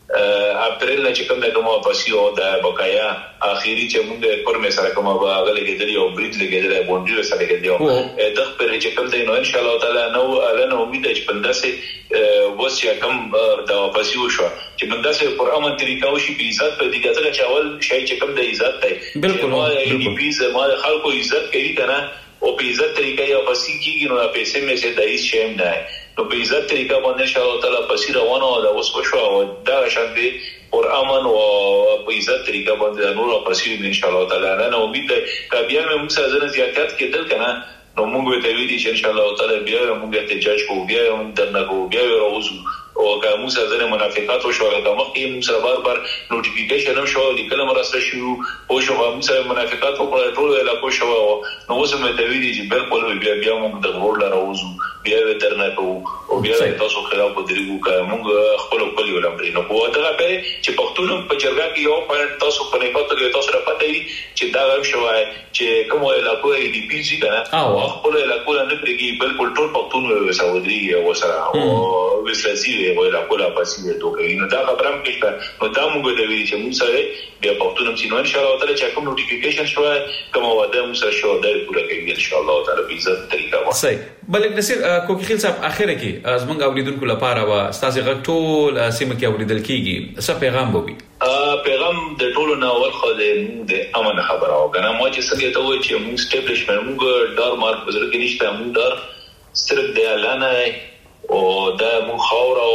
S3: چې کوم د کومه پاسي او د بقایا اخیری چې موږ پر مې سره کومه غلې کېدلی او بریټ لګېدل بونډي سره کېدلی د خپل چې کوم د نو ان شاء الله تعالی نو الان امید چې پنداسه وسیا کوم د پاسي وشو چې پنداسه پر امن طریقه وشي په عزت په دې ځکه چې اول شي چې کوم د عزت دی بالکل ای پی زما خلکو عزت کوي کنه او په عزت طریقه یا پاسي کیږي نو پیسې مې سه دایي شیم نه نو په عزت طریقه باندې ان شاء الله تعالی پسې روانه او دا اوس وشو او دا شان دي اور امن او په عزت طریقه باندې نور پسې ان شاء الله تعالی نه امید ده کبیا مې موږ سره زیاتات کېدل کنه نو موږ ته ویلي چې ان شاء الله تعالی بیا موږ احتجاج کوو بیا موږ درنه کوو بیا راوځو او که موږ سره منافقات وشو هغه مخکې موږ سره بار نوټیفیکیشن هم شو لیکل مرسته شو او شو موږ سره منافقات وکړل ټول علاقو شو نو اوس مې ته ویلي چې بالکل بیا موږ د غوړ راوځو بیا درنه کوو او بیا تاسو خلاف ودرېږو که موږ خپل ولمري نو په دغه په چې پښتون په جرګه کې یو پوینټ تاسو په نکاته کې تاسو راپاتې وي چې دا هم شوای چې کوم علاقو ای ډی پی سي کنه او خپل علاقو نه پرېږي بالکل ټول پښتون وسودري او سره او وسلسي او علاقو لا پاسي ته کوي نو دا خبرم کې نو دا موږ د وی چې موږ سره بیا پښتون هم چې نو ان شاء الله تعالی چې کوم نوټیفیکیشن شوای کوم واده موږ سره شو دا پوره کوي ان شاء الله تعالی په عزت طریقه
S1: صحیح بلک نصیر کوکی خیل صاحب اخره کې زمونږ اوریدونکو لپاره وا ستاسو غږ ټول سیمه کې اوریدل کیږي څه پیغام وي
S3: پیغام د ټولو نه اول خو د امن خبره او کنه مو چې څنګه ته وایي چې موږ اسټابلیشمنت موږ ډار مارک بزرګ نشته موږ ډار صرف د اعلان او د مو خاور او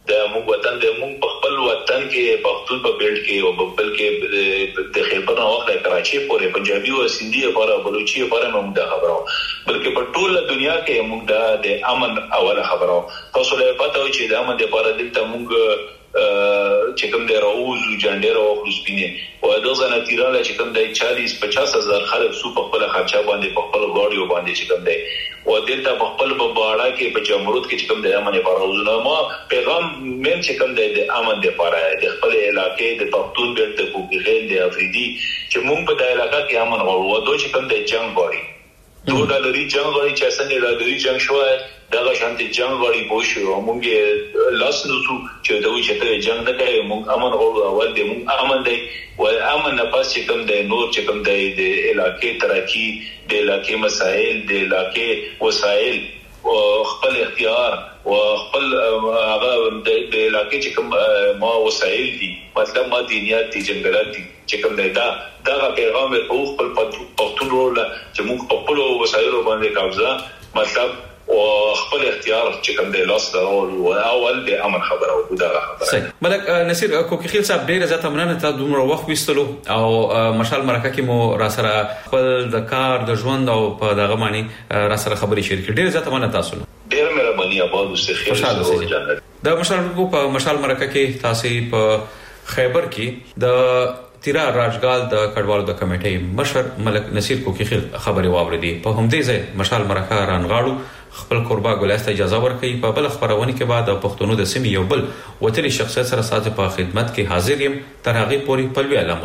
S3: د موږ وطن د موږ په خپل وطن کې پښتون په بیلټ کې او په بل کې د خیبر نو وخت کراچي پورې پنجابي او سندي لپاره بلوچي لپاره موږ د خبرو بلکې په ټوله دنیا کې موږ د امن اوله خبرو تاسو له پته و چې د امن لپاره دلته موږ چې کوم د راوز جنډر او خلصبینه او د ځنه تیراله چې کوم د 40-50 هزار خلک سو په خپل خرچه باندې په خپل غاړي باندې چې کوم دی او دلته په خپل باړه کې په جمهوریت کې چې کوم د امن لپاره وزنه ما پیغام مې چې کوم د امن لپاره د خپل علاقې د پښتون بیلټ د کوګیل د افریدي چې موږ په د علاقې کې امن غواړو او چې کوم د جنگ غواړي دوه ډالري جنگ غواړي چې څنګه ډالري جنگ شوی دا شانتي جنگ غواړي پوښیو موږ لاس نو چې دوی چې جنگ نه کوي موږ امن غواړو اول دې موږ امن دی او امن نه پاس چې کوم د نور چې کوم د علاقې ترقی د علاقې مسائل د علاقې وسایل او خپل اختیار او خپل هغه د علاقې چې کوم ما وسایل دي مطلب ما دینیات دي جنگلات دي چې کوم دا پیغام په خپل پښتون رول چې موږ په خپل وسایل باندې قبضه مطلب او خپل اختیار چې کوم دی لاس دا او اول د امن خبره او دا خبره
S1: ملک نصیر کوکیخیل صاحب ډیره زیاته مننه ته دومره وخت وستلو او مشال مرکه کې مو را سره خپل د کار د ژوند او په دغه معنی را سره خبري شریک ډیره زیاته مننه تاسو
S3: ډیر مهرباني آباد اوسه خیر
S1: د مشال مرکه کې تاسو په خیبر کې د تیرا راجګال د کډوالو د کمیټې مشر ملک نصیر کوکیخیل خبري واوریدي په همدې ځای مشال مرکه رانغاړو خپل قربا ګلاسته اجازه ورکړي په بل خبرونه کې بعد پښتونو د سیمې یو بل وتري شخصیت سره ساته په خدمت کې حاضر یم تر هغه پورې پلوي علم